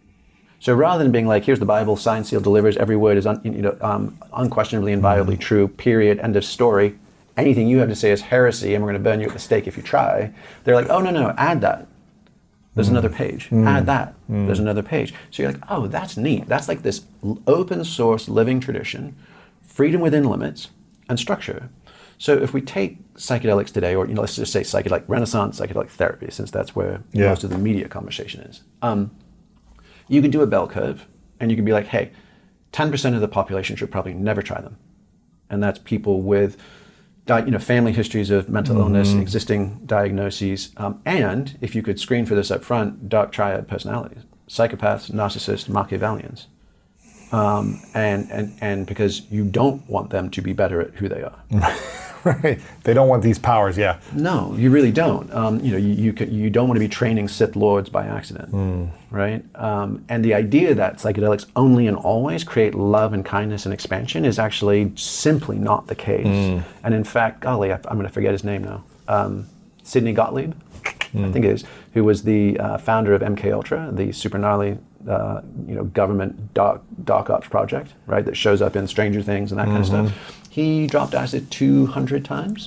Speaker 4: So rather than being like, here's the Bible, signed, sealed, delivers, every word is un, you know, um, unquestionably and inviolably mm. true, period, end of story. Anything you have to say is heresy and we're going to burn you at the stake if you try. They're like, oh, no, no, add that. There's mm. another page. Mm. Add that. Mm. There's another page. So you're like, oh, that's neat. That's like this open source living tradition, freedom within limits, and structure. So if we take psychedelics today, or you know, let's just say psychedelic Renaissance, psychedelic therapy, since that's where yeah. most of the media conversation is, um, you could do a bell curve, and you could be like, hey, ten percent of the population should probably never try them. And that's people with, di- you know, family histories of mental mm-hmm. illness, existing diagnoses, um, and if you could screen for this up front, dark triad personalities, psychopaths, narcissists, Machiavellians. Um, and, and, and because you don't want them to be better at who they are.
Speaker 5: Right. They don't want these powers, yeah.
Speaker 4: No, you really don't. Um, you know, you, you, can, you don't want to be training Sith Lords by accident, mm. right? Um, and the idea that psychedelics only and always create love and kindness and expansion is actually simply not the case. Mm. And in fact, golly, I, I'm going to forget his name now. Um, Sidney Gottlieb, mm. I think it is, who was the uh, founder of M K Ultra, the super gnarly Uh, you know, government dark, dark ops project, right, that shows up in Stranger Things and that mm-hmm. kind of stuff. He dropped acid two hundred times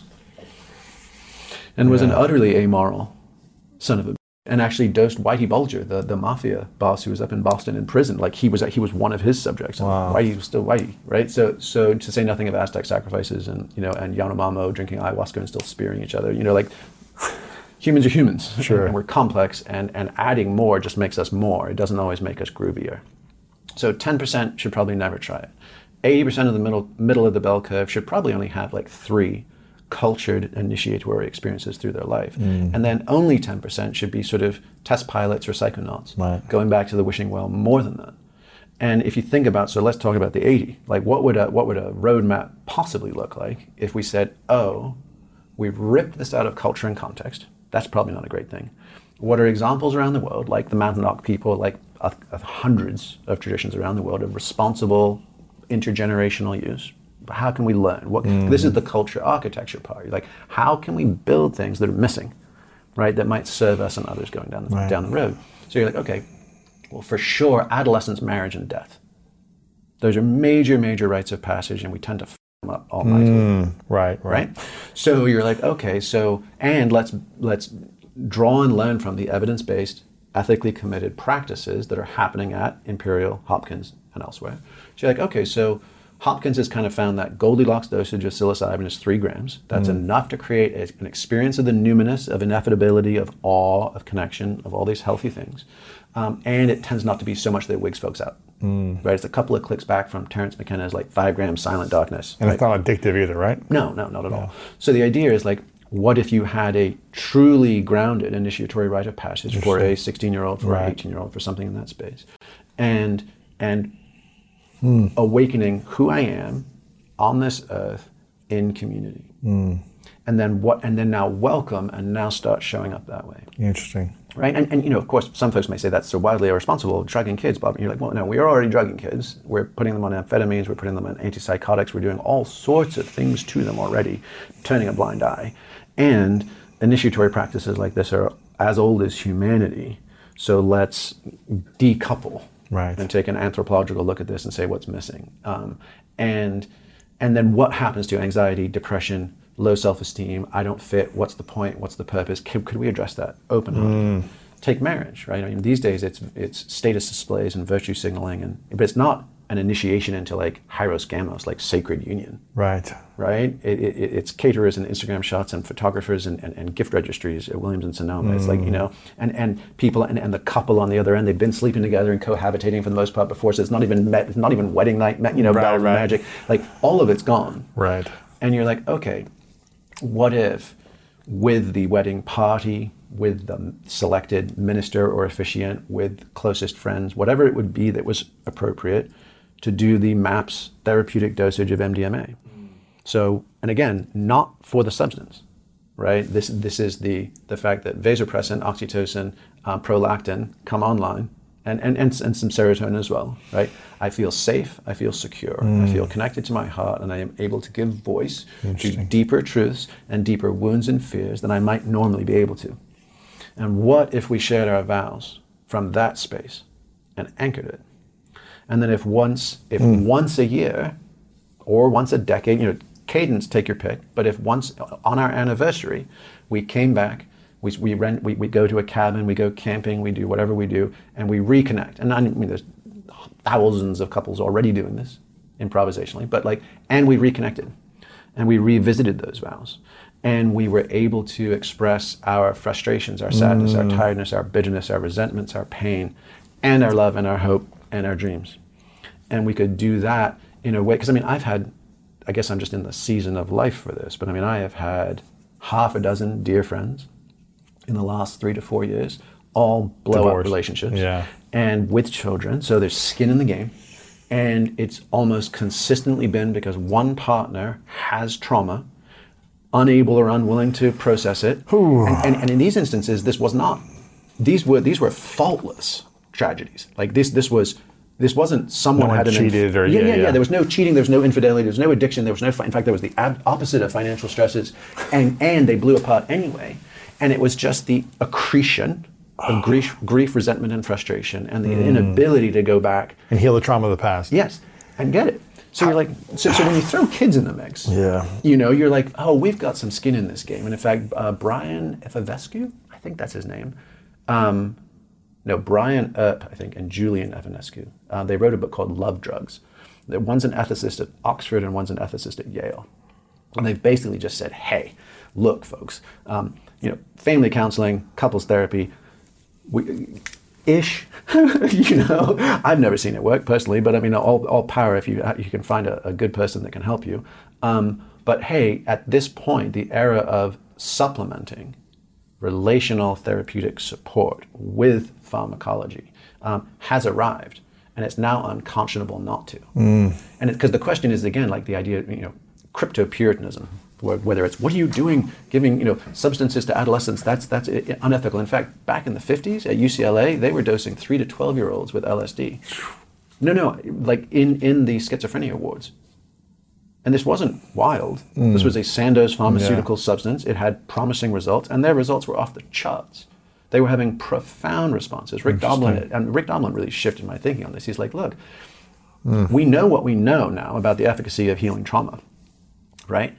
Speaker 4: and was yeah. an utterly amoral son of a b- and actually dosed Whitey Bulger, the, the mafia boss who was up in Boston in prison. Like he was he was one of his subjects.
Speaker 5: Wow.
Speaker 4: Whitey was still Whitey, right? So so to say nothing of Aztec sacrifices and, you know, and Yanomamo drinking ayahuasca and still spearing each other, you know, like humans are humans,
Speaker 5: sure.
Speaker 4: and we're complex, and, and adding more just makes us more. It doesn't always make us groovier. So ten percent should probably never try it. eighty percent of the middle middle of the bell curve should probably only have like three cultured initiatory experiences through their life. Mm. And then only ten percent should be sort of test pilots or psychonauts,
Speaker 5: right.
Speaker 4: going back to the wishing well more than that. And if you think about, so let's talk about the eighty. Like what would a, what would a roadmap possibly look like if we said, oh, we've ripped this out of culture and context. That's probably not a great thing. What are examples around the world, like the Mapanock people, like uh, uh, hundreds of traditions around the world of responsible intergenerational use? How can we learn? What, mm-hmm. This is the culture architecture part. Like, how can we build things that are missing, right, that might serve us and others going down the,
Speaker 5: right.
Speaker 4: down the road? So you're like, okay, well, for sure, adolescence, marriage, and death. Those are major, major rites of passage, and we tend to f them up all night.
Speaker 5: Mm, right, right,
Speaker 4: right. So you're like, okay, so and let's let's draw and learn from the evidence-based, ethically committed practices that are happening at Imperial, Hopkins, and elsewhere. So you're like, okay, so Hopkins has kind of found that Goldilocks dosage of psilocybin is three grams. That's mm. enough to create a, an experience of the numinous, of ineffability, of awe, of connection, of all these healthy things. Um, and it tends not to be so much that it wigs folks out. Mm. Right? It's a couple of clicks back from Terence McKenna's like five grams silent darkness.
Speaker 5: And
Speaker 4: right?
Speaker 5: It's not addictive either, right?
Speaker 4: No, no, not at
Speaker 5: yeah.
Speaker 4: all. So the idea is like, what if you had a truly grounded initiatory rite of passage for a sixteen-year-old, for
Speaker 5: right.
Speaker 4: an eighteen-year-old, for something in that space, and and mm. awakening who I am on this earth in community,
Speaker 5: mm.
Speaker 4: and then what, and then now welcome and now start showing up that way.
Speaker 5: Interesting.
Speaker 4: Right, and, and you know, of course, some folks may say that's so wildly irresponsible, drugging kids, Bob. And you're like, well, no, we are already drugging kids. We're putting them on amphetamines, we're putting them on antipsychotics, we're doing all sorts of things to them already, turning a blind eye. And initiatory practices like this are as old as humanity. So let's decouple
Speaker 5: right.
Speaker 4: and take an anthropological look at this and say what's missing. Um, and and then what happens to anxiety, depression, low self-esteem, I don't fit, what's the point, what's the purpose? Could, could we address that openly? Mm. Take marriage, right? I mean, these days it's it's status displays and virtue signaling, and but it's not an initiation into like Hyros Gamos, like sacred union.
Speaker 5: Right.
Speaker 4: Right? It, it, it's caterers and Instagram shots and photographers and, and, and gift registries at Williams and Sonoma. Mm. It's like, you know, and, and people and, and the couple on the other end, they've been sleeping together and cohabitating for the most part before, so it's not even met, it's not even wedding night, you know,
Speaker 5: right,
Speaker 4: bells
Speaker 5: right.
Speaker 4: and magic. Like all of it's gone.
Speaker 5: Right.
Speaker 4: And you're like, okay, what if with the wedding party, with the selected minister or officiant, with closest friends, whatever it would be that was appropriate, to do the MAPS therapeutic dosage of M D M A. Mm. So, and again, not for the substance, right? This this is the the fact that vasopressin, oxytocin, uh, prolactin come online, and, and, and, and some serotonin as well, right? I feel safe, I feel secure, mm. I feel connected to my heart, and I am able to give voice to deeper truths and deeper wounds and fears than I might normally be able to. And what if we shared our vows from that space and anchored it? And then if once, if mm. once a year, or once a decade, you know, cadence, take your pick. But if once on our anniversary, we came back, we we rent, we, we go to a cabin, we go camping, we do whatever we do, and we reconnect. And I mean, there's thousands of couples already doing this improvisationally, but like, and we reconnected, and we revisited those vows, and we were able to express our frustrations, our sadness, mm. our tiredness, our bitterness, our resentments, our pain, and our love and our hope and our dreams. And we could do that in a way, because I mean, I've had I guess I'm just in the season of life for this, but I mean, I have had half a dozen dear friends in the last three to four years, all blow
Speaker 5: Divorce.
Speaker 4: up relationships,
Speaker 5: Yeah.
Speaker 4: and with children. So there's skin in the game. And it's almost consistently been because one partner has trauma, unable or unwilling to process it. And, and, and in these instances, this was not. These were these were faultless tragedies. Like this this was this wasn't someone
Speaker 5: No one
Speaker 4: had an
Speaker 5: cheated or-
Speaker 4: yeah,
Speaker 5: yeah,
Speaker 4: yeah, yeah
Speaker 5: yeah.
Speaker 4: There was no cheating. There was no infidelity. There was no addiction. There was no. In fact, there was the ab- opposite of financial stresses, and and they blew apart anyway. And it was just the accretion of grief, grief, resentment, and frustration, and the inability to go back
Speaker 5: And heal the trauma of the past.
Speaker 4: yes, and get it. So you're like, so, so when you throw kids in the mix,
Speaker 5: Yeah.
Speaker 4: you know, you're like, oh, we've got some skin in this game. And in fact, uh, Brian Evanescu, I think that's his name. Um, no, Brian Earp, I think, and Julian Evanescu. Uh, they wrote a book called Love Drugs. That One's an ethicist at Oxford and one's an ethicist at Yale. And they've basically just said, hey, look, folks, um, you know, family counseling, couples therapy, we, ish, you know, I've never seen it work personally, but I mean, all, all power if you you can find a, a good person that can help you. Um, but hey, at this point, the era of supplementing relational therapeutic support with pharmacology um, has arrived, and it's now unconscionable not to. Mm. And because the question is again, like the idea, you know, crypto-puritanism. Whether it's what are you doing, giving you know substances to adolescents? That's that's unethical. In fact, back in the fifties at U C L A, they were dosing three to twelve year olds with L S D. No, no, like in in the schizophrenia wards. And this wasn't wild. Mm. This was a Sandoz pharmaceutical yeah. substance. It had promising results, and their results were off the charts. They were having profound responses. Rick Doblin and Rick Doblin really shifted my thinking on this. He's like, look, mm. we know what we know now about the efficacy of healing trauma, right?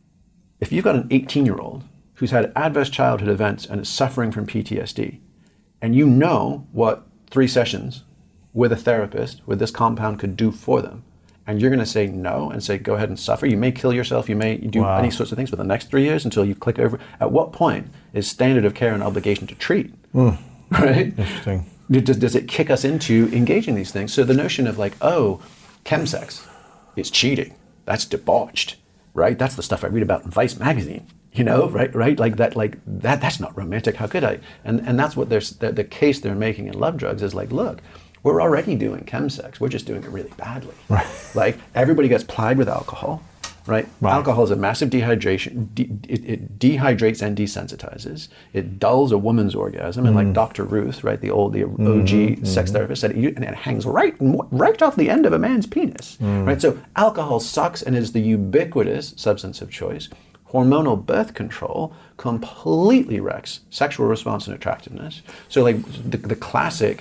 Speaker 4: If you've got an eighteen-year-old who's had adverse childhood events and is suffering from P T S D, and you know what three sessions with a therapist with this compound could do for them, and you're going to say no and say, go ahead and suffer. You may kill yourself. You may do wow. any sorts of things for the next three years until you click over. At what point is standard of care an obligation to treat? Mm. Right?
Speaker 5: Interesting.
Speaker 4: Does, does it kick us into engaging these things? So the notion of like, oh, chemsex is cheating. That's debauched. Right, that's the stuff I read about in Vice magazine. You know, right, right, like that, like that. That's not romantic. How could I? And and that's what there's the, the case they're making in Love Drugs is like, look, we're already doing chemsex. We're just doing it really badly. Right. Like everybody gets plied with alcohol. Right? Right. Alcohol is a massive dehydration. De- it, it dehydrates and desensitizes. It dulls a woman's orgasm, and mm. like Doctor Ruth, right, the old the mm-hmm. O G mm-hmm. sex therapist said, and it hangs right right off the end of a man's penis. Mm. Right? So alcohol sucks and is the ubiquitous substance of choice. Hormonal birth control completely wrecks sexual response and attractiveness. So like the, the classic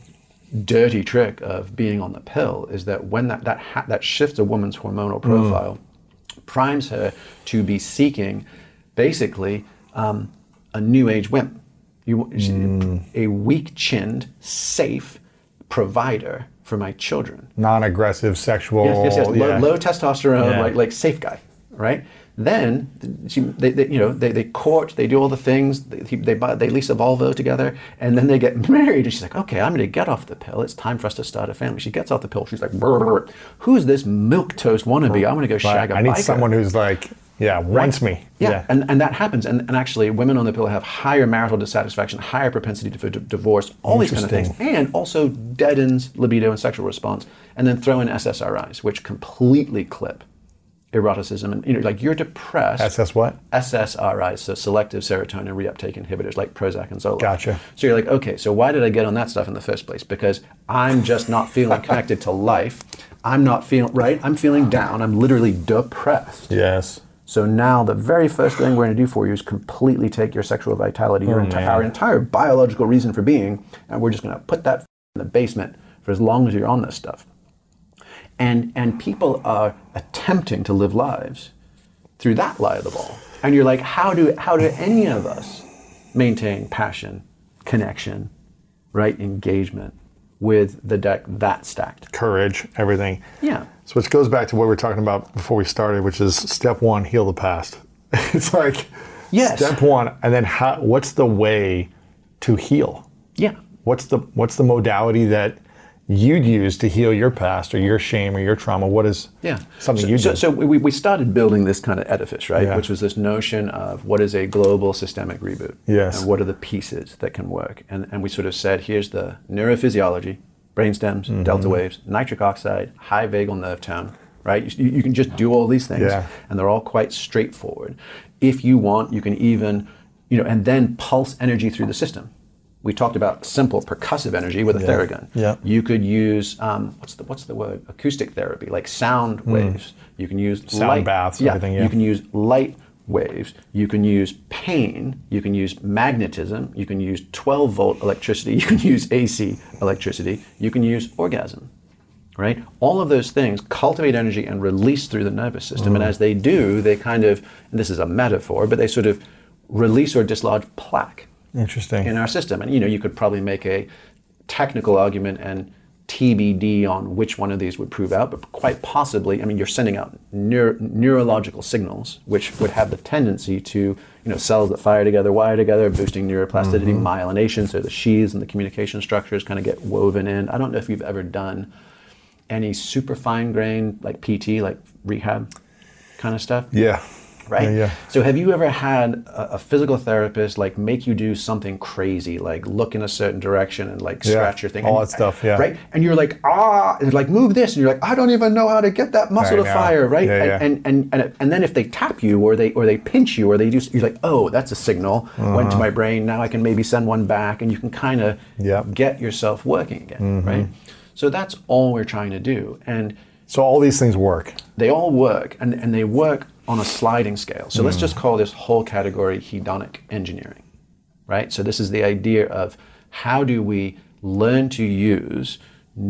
Speaker 4: dirty trick of being on the pill is that when that that ha- that shifts a woman's hormonal profile. Mm. primes her to be seeking basically um, a new age wimp, you, mm. a weak-chinned, safe provider for my children.
Speaker 5: Non-aggressive, sexual.
Speaker 4: Yes, yes, yes.
Speaker 5: Yeah.
Speaker 4: Low, low testosterone,
Speaker 5: yeah.
Speaker 4: like, like safe guy, right? Then, she, they, they, you know, they, they court, they do all the things, they, they buy, they lease a Volvo together, and then they get married, and she's like, okay, I'm going to get off the pill. It's time for us to start a family. She gets off the pill. She's like, brr, brr, brr. Who's this milquetoast wannabe? I'm going to go shag a
Speaker 5: I need
Speaker 4: biker.
Speaker 5: someone who's like, yeah, wants
Speaker 4: right?
Speaker 5: me.
Speaker 4: Yeah,
Speaker 5: yeah.
Speaker 4: And, and that happens. And, and actually, women on the pill have higher marital dissatisfaction, higher propensity for d- divorce, all these kind of things, and also deadens libido and sexual response. And then throw in S S R Is, which completely clip eroticism, and you know, like you're depressed.
Speaker 5: S S what?
Speaker 4: S S R Is, so selective serotonin reuptake inhibitors, like Prozac and Zoloft.
Speaker 5: Gotcha.
Speaker 4: So you're like, okay, so why did I get on that stuff in the first place? Because I'm just not feeling connected to life. I'm not feeling right. I'm feeling down. I'm literally depressed.
Speaker 5: Yes.
Speaker 4: So now the very first thing we're going to do for you is completely take your sexual vitality, your
Speaker 5: oh,
Speaker 4: enti-
Speaker 5: man.
Speaker 4: our entire biological reason for being, and we're just going to put that in the basement for as long as you're on this stuff. And and people are attempting to live lives through that lie of the ball. And you're like, how do how do any of us maintain passion, connection, right, engagement with the deck that stacked?
Speaker 5: Courage, everything.
Speaker 4: Yeah.
Speaker 5: So which goes back to what we were talking about before we started, which is step one, heal the past. It's like
Speaker 4: yes.
Speaker 5: step one, and then how, what's the way to heal?
Speaker 4: Yeah.
Speaker 5: What's the what's the modality that you'd use to heal your past or your shame or your trauma? What is
Speaker 4: yeah.
Speaker 5: something
Speaker 4: so,
Speaker 5: you
Speaker 4: so,
Speaker 5: do?
Speaker 4: So we, we started building this kind of edifice, right?
Speaker 5: Yeah.
Speaker 4: Which was this notion of what is a global systemic reboot?
Speaker 5: Yes.
Speaker 4: And what are the pieces that can work? And, and we sort of said, here's the neurophysiology, brainstems, mm-hmm. delta waves, nitric oxide, high vagal nerve tone, right? You, you can just do all these things,
Speaker 5: yeah.
Speaker 4: and they're all quite straightforward. If you want, you can even, you know, and then pulse energy through the system. We talked about simple percussive energy with a
Speaker 5: yeah.
Speaker 4: Theragun.
Speaker 5: Yeah.
Speaker 4: You could use um, what's the what's the word? Acoustic therapy, like sound mm. waves. You can use
Speaker 5: sound
Speaker 4: light,
Speaker 5: baths.
Speaker 4: Yeah,
Speaker 5: Everything. Yeah.
Speaker 4: You can use light waves. You can use pain. You can use magnetism. You can use twelve volt electricity. You can use A C electricity. You can use orgasm. Right? All of those things cultivate energy and release through the nervous system. Mm. And as they do, they kind of, and this is a metaphor, but they sort of release or dislodge plaque.
Speaker 5: Interesting.
Speaker 4: In our system. And you know, you could probably make a technical argument and T B D on which one of these would prove out, but quite possibly, I mean, you're sending out neuro- neurological signals, which would have the tendency to, you know, cells that fire together, wire together, boosting neuroplasticity, mm-hmm. myelination, so the sheaths and the communication structures kind of get woven in. I don't know if you've ever done any super fine grained, like P T, like rehab kind of stuff.
Speaker 5: Yeah.
Speaker 4: Right?
Speaker 5: Yeah, yeah.
Speaker 4: So have you ever had a, a physical therapist like make you do something crazy, like look in a certain direction and like
Speaker 5: yeah.
Speaker 4: scratch your thing?
Speaker 5: All
Speaker 4: and,
Speaker 5: that stuff, yeah.
Speaker 4: Right? And you're like, ah, and like move this, and you're like, I don't even know how to get that muscle
Speaker 5: I
Speaker 4: to
Speaker 5: know.
Speaker 4: fire, right?
Speaker 5: Yeah, yeah.
Speaker 4: And, and and and then if they tap you or they or they pinch you or they do, you're like, oh, that's a signal. Uh-huh. Went to my brain. Now I can maybe send one back, and you can kind of
Speaker 5: yep.
Speaker 4: get yourself working again, mm-hmm. right? So that's all we're trying to do, and
Speaker 5: so all these things work.
Speaker 4: They all work, and, and they work on a sliding scale. So mm. let's just call this whole category hedonic engineering, right? So this is the idea of how do we learn to use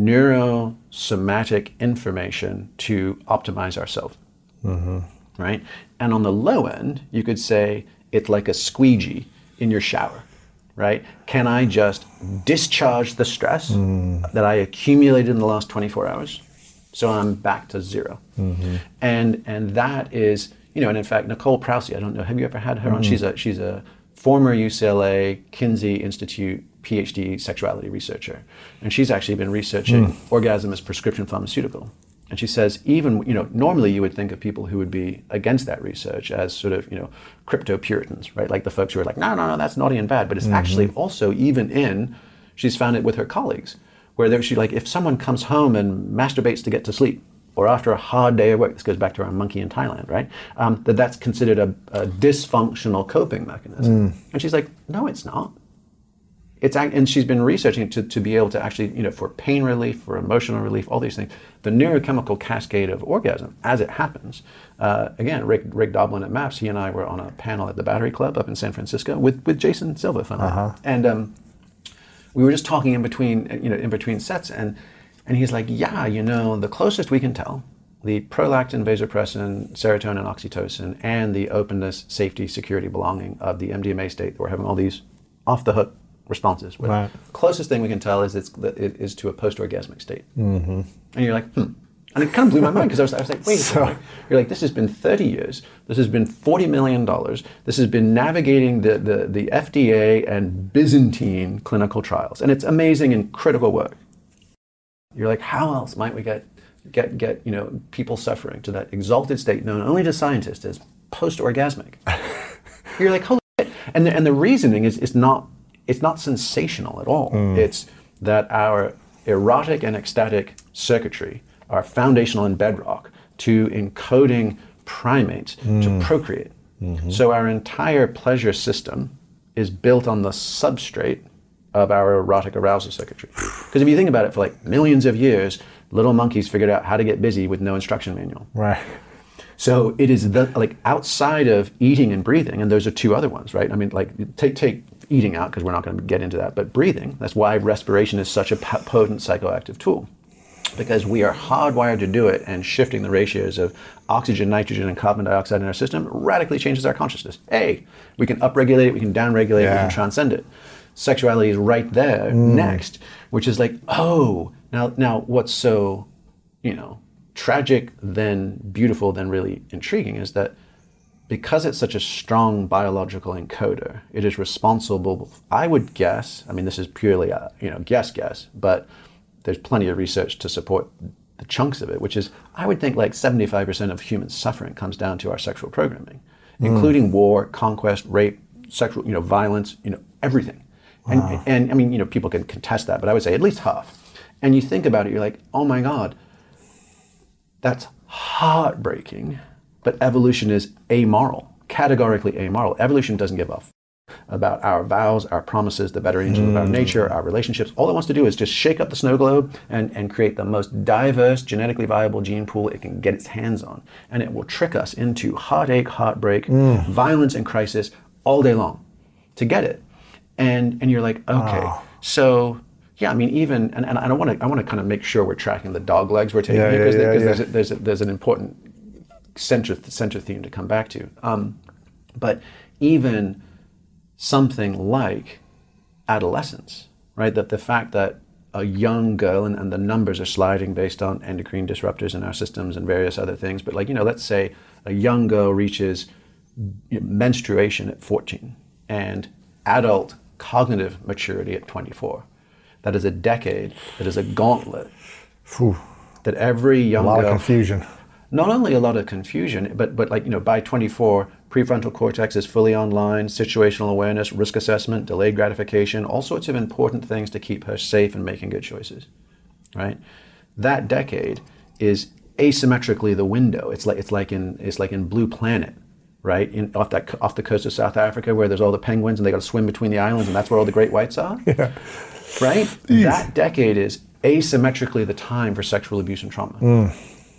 Speaker 4: neurosomatic information to optimize ourselves, mm-hmm. right? And on the low end, you could say it's like a squeegee in your shower, right? Can I just discharge the stress mm. that I accumulated in the last twenty-four hours? So I'm back to zero. Mm-hmm. And and that is, you know, and in fact, Nicole Prousey, I don't know, have you ever had her mm-hmm. on? She's a she's a former U C L A Kinsey Institute PhD sexuality researcher. And she's actually been researching mm. orgasm as prescription pharmaceutical. And she says, even, you know, normally you would think of people who would be against that research as sort of, you know, crypto-Puritans, right? Like the folks who are like, no, no, no, that's naughty and bad. But it's mm-hmm. actually also even in, she's found it with her colleagues, where they're, she like, if someone comes home and masturbates to get to sleep, or after a hard day of work, this goes back to our monkey in Thailand, right? Um, that that's considered a, a dysfunctional coping mechanism. Mm. And she's like, no, it's not. It's and she's been researching to, to be able to actually, you know, for pain relief, for emotional relief, all these things, the neurochemical cascade of orgasm as it happens. Uh, again, Rick Rick Doblin at MAPS, he and I were on a panel at the Battery Club up in San Francisco with with Jason Silva, fun uh-huh. and um, we were just talking in between, you know, in between sets, and and he's like, yeah, you know, the closest we can tell, the prolactin, vasopressin, serotonin, oxytocin, and the openness, safety, security, belonging of the M D M A state that we're having all these off the hook responses with. Right. Closest thing we can tell is it's it is to a post-orgasmic state. Mm-hmm. And you're like, hmm. And it kind of blew my mind because I was, I was like, wait a so, second. You're like, this has been thirty years. This has been forty million dollars. This has been navigating the, the, the F D A and Byzantine clinical trials. And it's amazing and critical work. You're like, how else might we get, get, get you know, people suffering to that exalted state known only to scientists as post-orgasmic? You're like, holy shit. And the, and the reasoning is, is not, it's not sensational at all. Mm. It's that our erotic and ecstatic circuitry are foundational and bedrock to encoding primates mm. to procreate. Mm-hmm. So our entire pleasure system is built on the substrate of our erotic arousal circuitry. Because if you think about it, for like millions of years, little monkeys figured out how to get busy with no instruction manual.
Speaker 5: Right.
Speaker 4: So it is the, like outside of eating and breathing, and those are two other ones, right? I mean, like take take eating out because we're not going to get into that, but breathing, that's why respiration is such a potent psychoactive tool. Because we are hardwired to do it, and shifting the ratios of oxygen, nitrogen, and carbon dioxide in our system radically changes our consciousness. Hey, we can upregulate it, we can downregulate yeah. it, we can transcend it. Sexuality is right there mm. next, which is like, oh, now now what's so, you know, tragic, then beautiful, then really intriguing is that because it's such a strong biological encoder, it is responsible, I would guess, I mean, this is purely a, you know, guess guess, but there's plenty of research to support the chunks of it, which is, I would think like seventy-five percent of human suffering comes down to our sexual programming, mm. including war, conquest, rape, sexual, you know, violence, you know, everything. And, wow. and I mean, you know, people can contest that, but I would say at least half. And you think about it, you're like, oh my God, that's heartbreaking, but evolution is amoral, categorically amoral. Evolution doesn't give a f- about our vows, our promises, the better angels mm. of our nature, our relationships. All it wants to do is just shake up the snow globe and, and create the most diverse, genetically viable gene pool it can get its hands on. And it will trick us into heartache, heartbreak, mm. violence, and crisis all day long to get it. And and you're like, okay, oh. so yeah, I mean, even and, and I don't want to I want to kind of make sure we're tracking the dog legs we're taking
Speaker 5: yeah,
Speaker 4: here because
Speaker 5: yeah, yeah,
Speaker 4: there's
Speaker 5: yeah.
Speaker 4: a, there's a, there's an important center center theme to come back to. Um, but even something like adolescence, right? That the fact that a young girl and, and the numbers are sliding based on endocrine disruptors in our systems and various other things. But like you know, let's say a young girl reaches menstruation at fourteen and adult cognitive maturity at twenty-four. That is a decade, that is a gauntlet.
Speaker 5: Whew.
Speaker 4: That every young girl...
Speaker 5: A lot girl, of confusion.
Speaker 4: Not only a lot of confusion, but but like, you know, by twenty-four, prefrontal cortex is fully online, situational awareness, risk assessment, delayed gratification, all sorts of important things to keep her safe and making good choices, right? That decade is asymmetrically the window. It's like it's like in it's like in Blue Planet, right? In, off that off the coast of South Africa, where there's all the penguins and they got to swim between the islands, and that's where all the great whites are.
Speaker 5: Yeah.
Speaker 4: Right?
Speaker 5: Jeez.
Speaker 4: That decade is asymmetrically the time for sexual abuse and trauma.
Speaker 5: Mm.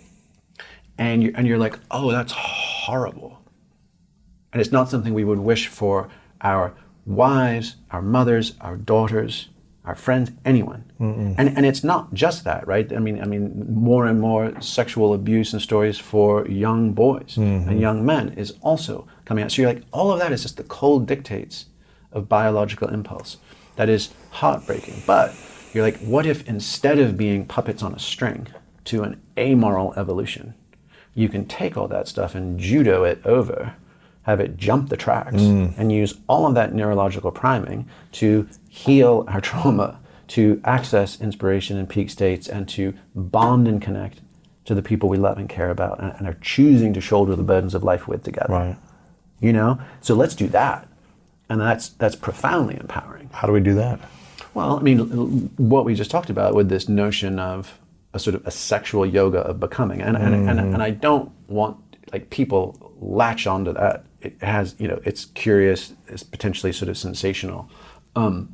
Speaker 4: And you and you're like, oh, that's horrible. And it's not something we would wish for our wives, our mothers, our daughters, our friends, anyone. Mm-mm. And and it's not just that, right? I mean, I mean, more and more sexual abuse and stories for young boys mm-hmm. and young men is also coming out. So you're like, all of that is just the cold dictates of biological impulse. That is heartbreaking. But you're like, what if instead of being puppets on a string to an amoral evolution, you can take all that stuff and judo it over, have it jump the tracks, mm. and use all of that neurological priming to heal our trauma, to access inspiration and peak states, and to bond and connect to the people we love and care about and, and are choosing to shoulder the burdens of life with together.
Speaker 5: Right.
Speaker 4: You know? So let's do that. And that's that's profoundly empowering.
Speaker 5: How do we do that?
Speaker 4: Well, I mean, what we just talked about with this notion of a sort of a sexual yoga of becoming. And, mm-hmm. and, and, and I don't want, like, people latch onto that. It has, you know, it's curious, it's potentially sort of sensational. Um,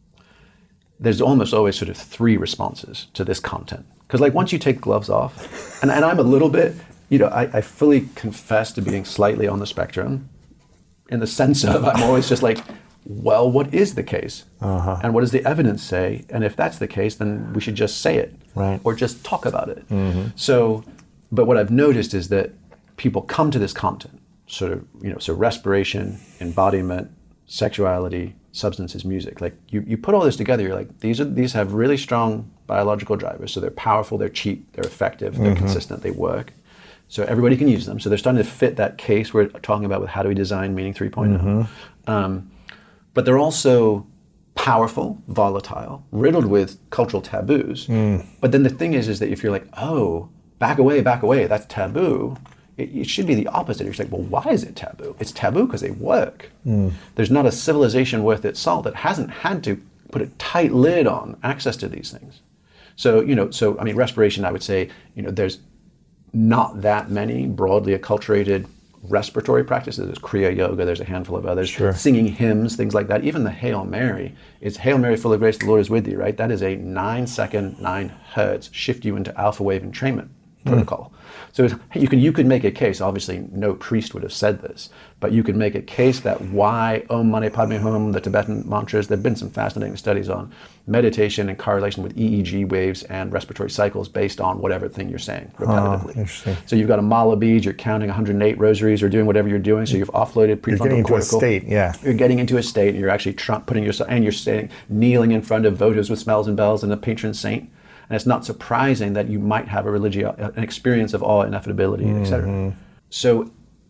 Speaker 4: there's almost always sort of three responses to this content. Because, like, once you take gloves off, and, and I'm a little bit, you know, I, I fully confess to being slightly on the spectrum, in the sense of I'm always just like, well, what is the case? Uh-huh. And what does the evidence say? And if that's the case, then we should just say it.
Speaker 5: Right.
Speaker 4: Or just talk about it. Mm-hmm. So, but what I've noticed is that people come to this content, sort of, you know, so respiration, embodiment, sexuality, substances, music. Like you, you put all this together, you're like, these are these have really strong biological drivers. So they're powerful, they're cheap, they're effective, they're mm-hmm. consistent, they work. So everybody can use them. So they're starting to fit that case we're talking about with how do we design Meaning three point oh. Mm-hmm. Um, but they're also powerful, volatile, riddled with cultural taboos. Mm. But then the thing is, is that if you're like, oh, back away, back away, that's taboo, it, it should be the opposite. You're like, well, why is it taboo? It's taboo because they work. Mm. There's not a civilization worth its salt that hasn't had to put a tight lid on access to these things. So, you know, so, I mean, respiration, I would say, you know, there's not that many broadly acculturated respiratory practices. There's Kriya Yoga, there's a handful of others.
Speaker 5: Sure.
Speaker 4: Singing hymns, things like that. Even the Hail Mary, it's Hail Mary full of grace, the Lord is with thee, right? That is a nine second, nine hertz, shift you into alpha wave entrainment mm. protocol. So you can you could make a case, obviously no priest would have said this, but you could make a case that why Om Mani Padme Hum, the Tibetan mantras, there have been some fascinating studies on meditation and correlation with E E G waves and respiratory cycles based on whatever thing you're saying repetitively.
Speaker 5: Oh, interesting.
Speaker 4: So you've got a mala bead, you're counting one hundred eight rosaries or doing whatever you're doing, so you've offloaded prefrontal
Speaker 5: You're getting into
Speaker 4: cortical.
Speaker 5: a state, yeah.
Speaker 4: You're getting into a state and you're actually tr- putting yourself, and you're staying, kneeling in front of votives with smells and bells and a patron saint. And it's not surprising that you might have a religio, an experience of awe, ineffability, mm-hmm. et cetera. So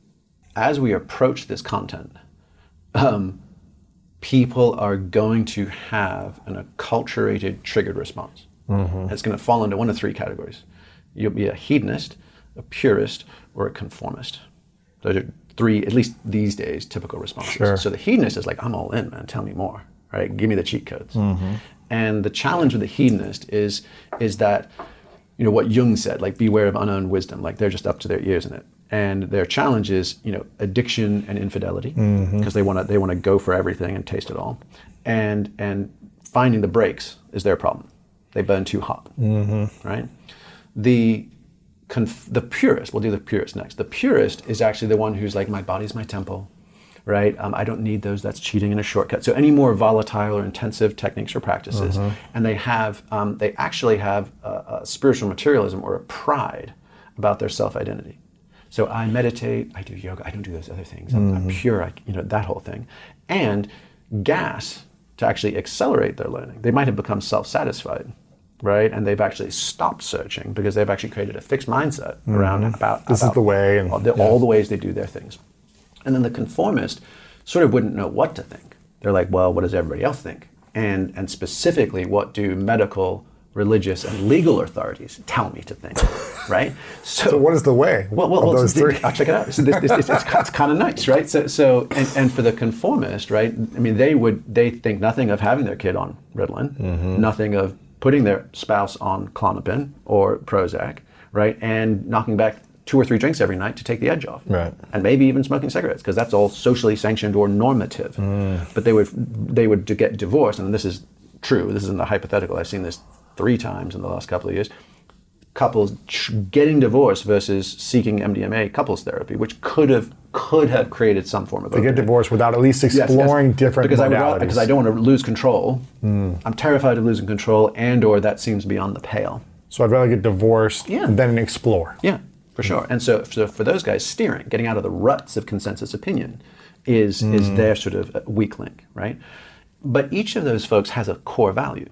Speaker 4: as we approach this content, um, people are going to have an acculturated, triggered response. Mm-hmm. And it's going to fall into one of three categories. You'll be a hedonist, a purist, or a conformist. Those are three, at least these days, typical responses.
Speaker 5: Sure.
Speaker 4: So the hedonist is like, I'm all in, man, tell me more, right? Give me the cheat codes.
Speaker 5: Mm-hmm.
Speaker 4: And the challenge with the hedonist is, is that, you know, what Jung said, like, beware of unowned wisdom, like they're just up to their ears in it. And their challenge is, you know, addiction and infidelity, because mm-hmm. they want to they want to go for everything and taste it all. And and finding the brakes is their problem. They burn too hot, mm-hmm. right? The conf- the purist, we'll do the purist next. The purist is actually the one who's like, my body's my temple, right? Um, I don't need those, that's cheating and a shortcut. So any more volatile or intensive techniques or practices, mm-hmm. and they have, um, they actually have a, a spiritual materialism or a pride about their self-identity. So I meditate, I do yoga, I don't do those other things. I'm, mm-hmm. I'm pure, I, you know, that whole thing. And gas to actually accelerate their learning. They might have become self-satisfied, right? And they've actually stopped searching because they've actually created a fixed mindset mm-hmm. around about
Speaker 5: this
Speaker 4: about
Speaker 5: is the way, and
Speaker 4: all the,
Speaker 5: yeah.
Speaker 4: all the ways they do their things. And then the conformist sort of wouldn't know what to think. They're like, well, what does everybody else think? And and specifically, what do medical, religious, and legal authorities tell me to think, right?
Speaker 5: So, so what is the way
Speaker 4: well, well,
Speaker 5: of
Speaker 4: well,
Speaker 5: those
Speaker 4: so
Speaker 5: three?
Speaker 4: I'll check it out. So this, this, it's, it's, it's kind of nice, right? So, so and, and for the conformist, right? I mean, they would they think nothing of having their kid on Ritalin, mm-hmm. nothing of putting their spouse on Klonopin or Prozac, right? And knocking back two or three drinks every night to take the edge off,
Speaker 5: right?
Speaker 4: And maybe even smoking cigarettes, because that's all socially sanctioned or normative. Mm. But they would they would to get divorced, and this is true. This isn't a hypothetical. I've seen this three times in the last couple of years. Couples getting divorced versus seeking M D M A couples therapy, which could have could have created some form of
Speaker 5: they
Speaker 4: opening.
Speaker 5: get divorced without at least exploring
Speaker 4: yes, yes.
Speaker 5: different
Speaker 4: because
Speaker 5: modalities.
Speaker 4: I would, because I don't want to lose control. Mm. I'm terrified of losing control, and or that seems beyond the pale.
Speaker 5: So I'd rather get divorced
Speaker 4: yeah.
Speaker 5: than explore.
Speaker 4: Yeah, for mm. sure. And so, so for those guys, steering, getting out of the ruts of consensus opinion, is mm. is their sort of weak link, right? But each of those folks has a core value.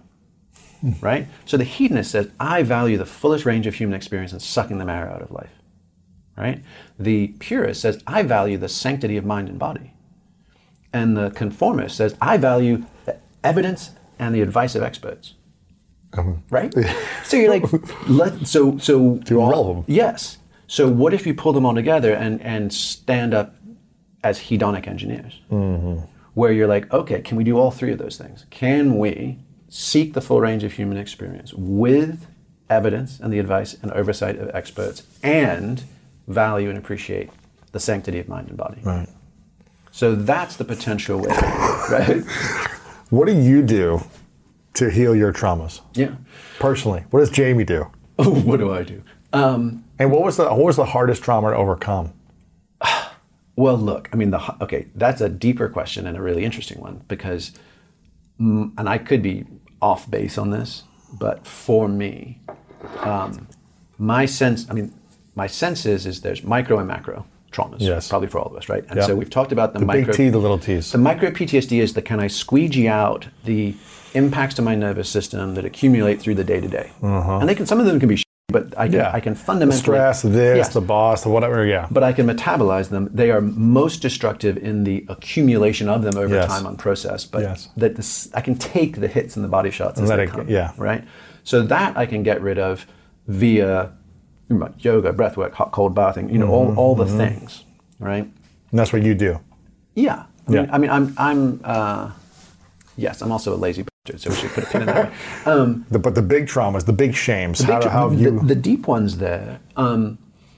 Speaker 4: Right? So the hedonist says, I value the fullest range of human experience and sucking the marrow out of life. Right? The purist says, I value the sanctity of mind and body. And the conformist says, I value the evidence and the advice of experts. Um, right? So you're like, let, so, so.
Speaker 5: Do all of them.
Speaker 4: Yes. So what if you pull them all together and, and stand up as hedonic engineers? Mm-hmm. Where you're like, okay, can we do all three of those things? Can we seek the full range of human experience with evidence and the advice and oversight of experts, and value and appreciate the sanctity of mind and body?
Speaker 5: Right.
Speaker 4: So that's the potential way, right?
Speaker 5: What do you do to heal your traumas?
Speaker 4: Yeah.
Speaker 5: Personally, what does Jamie do?
Speaker 4: Oh, what do I do? Um,
Speaker 5: and what was the what was the hardest trauma to overcome?
Speaker 4: Well, look, I mean, the okay, that's a deeper question and a really interesting one, because, mm, and I could be off base on this, but for me, um, my sense, I mean, my sense is, is there's micro and macro traumas,
Speaker 5: yes.
Speaker 4: probably for all of us, right? And
Speaker 5: yep.
Speaker 4: so we've talked about the,
Speaker 5: the
Speaker 4: micro.
Speaker 5: big T, the little T's.
Speaker 4: The micro P T S D is the, can I squeegee out the impacts to my nervous system that accumulate through the day to day? And they can, some of them can be, but I can,
Speaker 5: yeah.
Speaker 4: I can fundamentally.
Speaker 5: The stress, this,
Speaker 4: yes.
Speaker 5: the boss, the whatever, yeah.
Speaker 4: But I can metabolize them. They are most destructive in the accumulation of them over
Speaker 5: yes.
Speaker 4: time on process. But
Speaker 5: yes.
Speaker 4: that this, I can take the hits and the body shots as
Speaker 5: let
Speaker 4: they
Speaker 5: it,
Speaker 4: come.
Speaker 5: yeah.
Speaker 4: Right? So that I can get rid of via yoga, breathwork, hot cold bathing, you know, mm-hmm, all, all the mm-hmm. things. Right?
Speaker 5: And that's what you do.
Speaker 4: Yeah. I
Speaker 5: yeah.
Speaker 4: mean, I mean, I'm, I'm uh, yes, I'm also a lazy bastard, so we should put a pin in that. Um,
Speaker 5: the, but the big traumas, the big shames,
Speaker 4: the
Speaker 5: how,
Speaker 4: big,
Speaker 5: how have
Speaker 4: the,
Speaker 5: you...
Speaker 4: The deep ones there, um,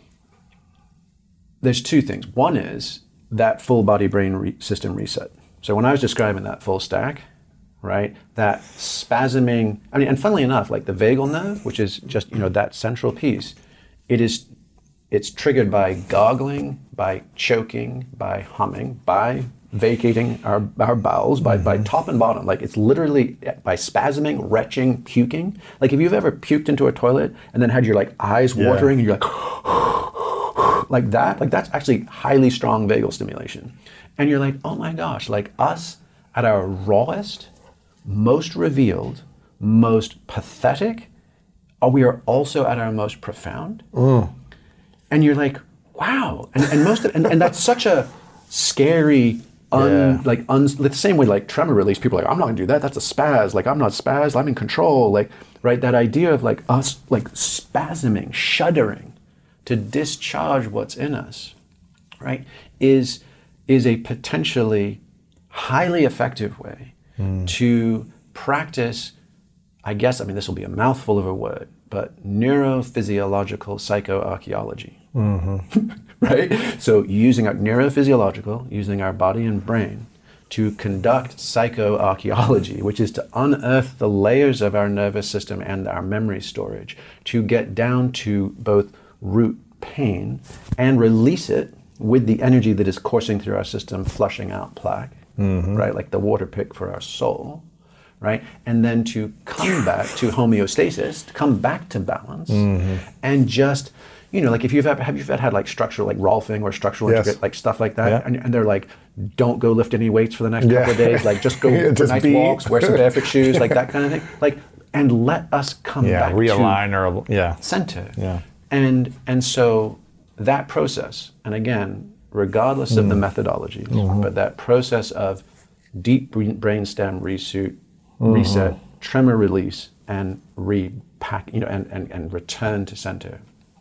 Speaker 4: there's two things. One is that full body brain re- system reset. So when I was describing that full stack, right, that spasming, I mean, and funnily enough, like the vagal nerve, which is just, you know, that central piece, it is, it's triggered by goggling, by choking, by humming, by vacating our, our bowels, by, mm-hmm. by top and bottom. Like it's literally by spasming, retching, puking. Like if you've ever puked into a toilet and then had your like eyes
Speaker 5: yeah.
Speaker 4: watering and you're like, like that, like that's actually highly strong vagal stimulation. And you're like, oh my gosh, like us at our rawest, most revealed, most pathetic, are we are also at our most profound.
Speaker 5: Mm.
Speaker 4: And you're like, wow. And, and most of, and, and that's such a scary, un,
Speaker 5: Yeah.
Speaker 4: like un, the same way like tremor release, people are like, I'm not gonna do that. That's a spaz. Like I'm not spaz. I'm in control. Like right, that idea of like us like spasming, shuddering, to discharge what's in us, right, is is a potentially highly effective way mm. to practice. I guess I mean this will be a mouthful of a word, but neurophysiological psychoarchaeology. Mm-hmm. Right? So using our neurophysiological, using our body and brain to conduct psychoarchaeology, which is to unearth the layers of our nervous system and our memory storage, to get down to both root pain and release it with the energy that is coursing through our system, flushing out plaque, mm-hmm. right? Like the water pick for our soul, right? And then to come back to homeostasis, to come back to balance, mm-hmm. and just, you know, like if you've ever, have you ever had like structural, like Rolfing or structural
Speaker 5: yes.
Speaker 4: integrate, like stuff like that,
Speaker 5: yeah.
Speaker 4: and, and they're like, don't go lift any weights for the next
Speaker 5: yeah.
Speaker 4: couple of days, like just go for
Speaker 5: just
Speaker 4: nice
Speaker 5: be.
Speaker 4: walks, wear some barefoot shoes, like that kind of thing, like, and let us come
Speaker 5: yeah,
Speaker 4: back
Speaker 5: realign
Speaker 4: to
Speaker 5: or yeah.
Speaker 4: center.
Speaker 5: Yeah.
Speaker 4: And and so that process, and again, regardless mm. of the methodologies, mm-hmm. but that process of deep brainstem reset, mm-hmm. reset, tremor release, and repack, you know, and, and, and return to center.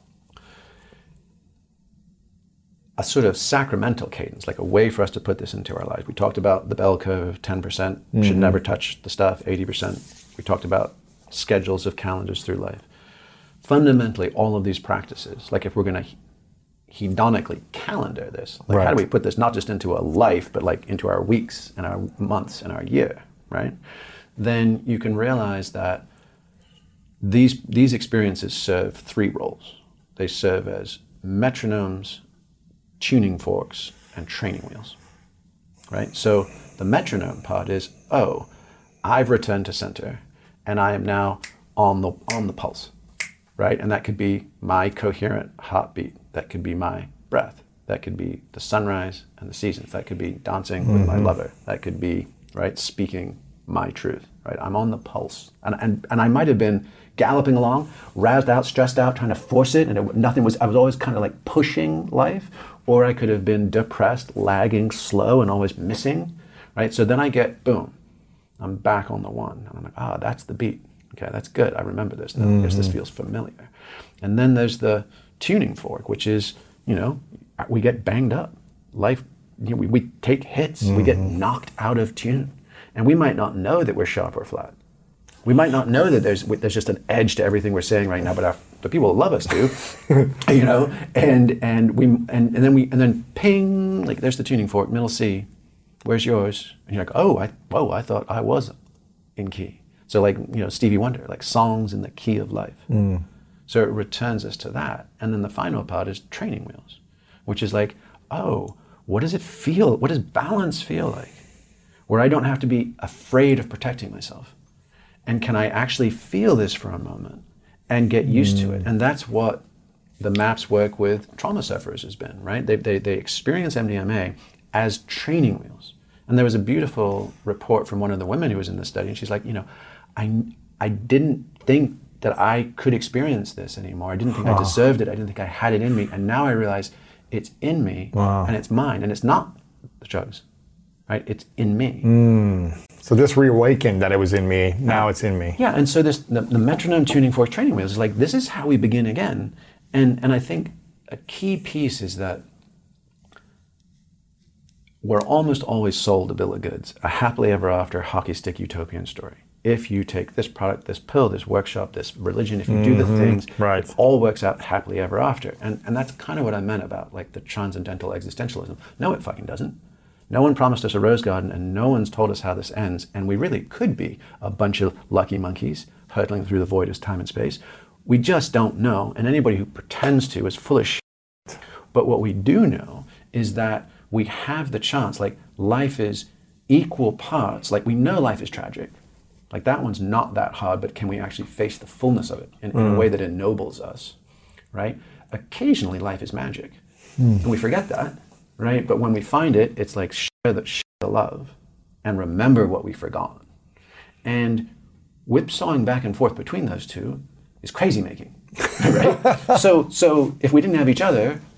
Speaker 4: A sort of sacramental cadence, like a way for us to put this into our lives. We talked about the bell curve, ten percent, mm-hmm. should never touch the stuff, eighty percent. We talked about schedules of calendars through life. Fundamentally, all of these practices, like if we're going to hedonically calendar this, like right. how do we put this not just into a life, but like into our weeks and our months and our year, right? Then you can realize that these these experiences serve three roles. They serve as metronomes, tuning forks, and training wheels, right? So the metronome part is, oh, I've returned to center, and I am now on the on the pulse, right? And that could be my coherent heartbeat. That could be my breath. That could be the sunrise and the seasons. That could be dancing mm-hmm. with my lover. That could be, right, speaking my truth, right? I'm on the pulse. And and, and I might have been galloping along, razzed out, stressed out, trying to force it, and it, nothing was, I was always kind of like pushing life, or I could have been depressed, lagging, slow, and always missing, right? So then I get, boom, I'm back on the one. And I'm like, ah, that's the beat. Okay, that's good. I remember this. Now. Mm-hmm. Yes, this feels familiar. And then there's the tuning fork, which is, you know, we get banged up. Life, you know, we, we take hits. Mm-hmm. We get knocked out of tune. And we might not know that we're sharp or flat. We might not know that there's there's just an edge to everything we're saying right now, but our, the people who love us do, you know. And and we and, and then we and then ping, like there's the tuning fork, middle C. Where's yours? And you're like, oh, I whoa, I thought I was in key. So like, you know, Stevie Wonder, like songs in the key of life. Mm. So it returns us to that. And then the final part is training wheels, which is like, oh, what does it feel? What does balance feel like? Where I don't have to be afraid of protecting myself. And can I actually feel this for a moment and get used mm. to it? And that's what the MAPS work with trauma sufferers has been, right? They, they, they experience M D M A as training wheels. And there was a beautiful report from one of the women who was in the study, and she's like, you know, I, I didn't think that I could experience this anymore. I didn't think huh. I deserved it. I didn't think I had it in me. And now I realize it's in me wow. and it's mine. And it's not the drugs, right? It's in me.
Speaker 5: Mm. So this reawakened that it was in me. Now uh, it's in me.
Speaker 4: Yeah, and so this the, the metronome tuning fork training wheels is like, this is how we begin again. And and I think a key piece is that we're almost always sold a bill of goods, a happily ever after hockey stick utopian story. If you take this product, this pill, this workshop, this religion, if you mm-hmm. do the things,
Speaker 5: right.
Speaker 4: it all works out happily ever after. And and that's kind of what I meant about like the transcendental existentialism. No, it fucking doesn't. No one promised us a rose garden, and no one's told us how this ends. And we really could be a bunch of lucky monkeys hurtling through the void as time and space. We just don't know. And anybody who pretends to is full of shit. But what we do know is that we have the chance, like life is equal parts. Like we know life is tragic. Like that one's not that hard, but can we actually face the fullness of it in, in mm. a way that ennobles us, right? Occasionally life is magic. Mm. And we forget that, right? But when we find it, it's like share the, share the love and remember what we've forgotten. And whipsawing back and forth between those two is crazy making, right? so, so if we didn't have each other,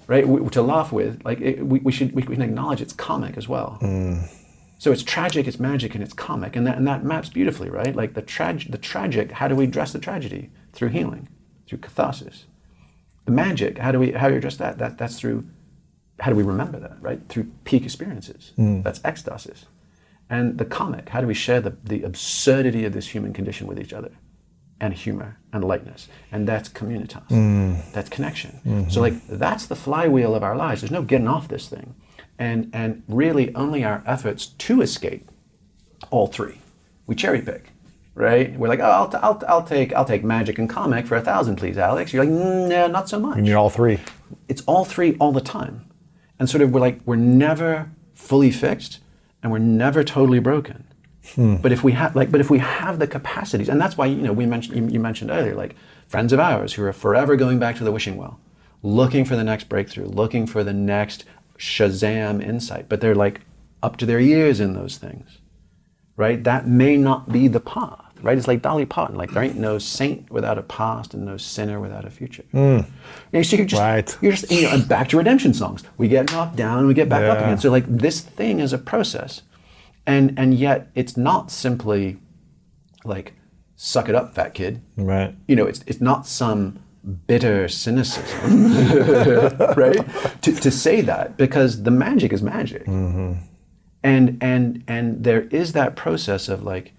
Speaker 4: right? We, to laugh with, like it, we, we should we can acknowledge it's comic as well.
Speaker 5: Mm.
Speaker 4: So it's tragic, it's magic, and it's comic, and that and that maps beautifully, right? Like the trag the tragic, how do we address the tragedy? Through healing, through catharsis. The magic, how do we how do we address that? That that's through how do we remember that, right? Through peak experiences.
Speaker 5: Mm.
Speaker 4: That's ecstasis. And the comic, how do we share the, the absurdity of this human condition with each other? And humor and lightness. And that's communitas. Mm. That's connection. Mm-hmm. So like that's the flywheel of our lives. There's no getting off this thing. And and really only our efforts to escape all three. We cherry pick, right? We're like, oh, I'll, t- I'll, t- I'll take I'll take magic and comic for a thousand, please, Alex. You're like, mm, yeah, not so much.
Speaker 5: You need all three.
Speaker 4: It's all three all the time. And sort of we're like, we're never fully fixed and we're never totally broken. Hmm. But if we have like, but if we have the capacities, and that's why, you know, we mentioned you, you mentioned earlier, like friends of ours who are forever going back to the wishing well, looking for the next breakthrough, looking for the next Shazam insight, but they're like up to their ears in those things, right? That may not be the path, right? It's like Dolly Parton, like there ain't no saint without a past and no sinner without a future. Mm. You know, so you're just,
Speaker 5: right.
Speaker 4: you're just, you know, and back to redemption songs. We get knocked down and we get back
Speaker 5: yeah.
Speaker 4: up again. So like this thing is a process, and and yet it's not simply like suck it up, fat kid.
Speaker 5: Right.
Speaker 4: You know, it's it's not some bitter cynicism, right? To, to say that, because the magic is magic. Mm-hmm. And, and, and there is that process of like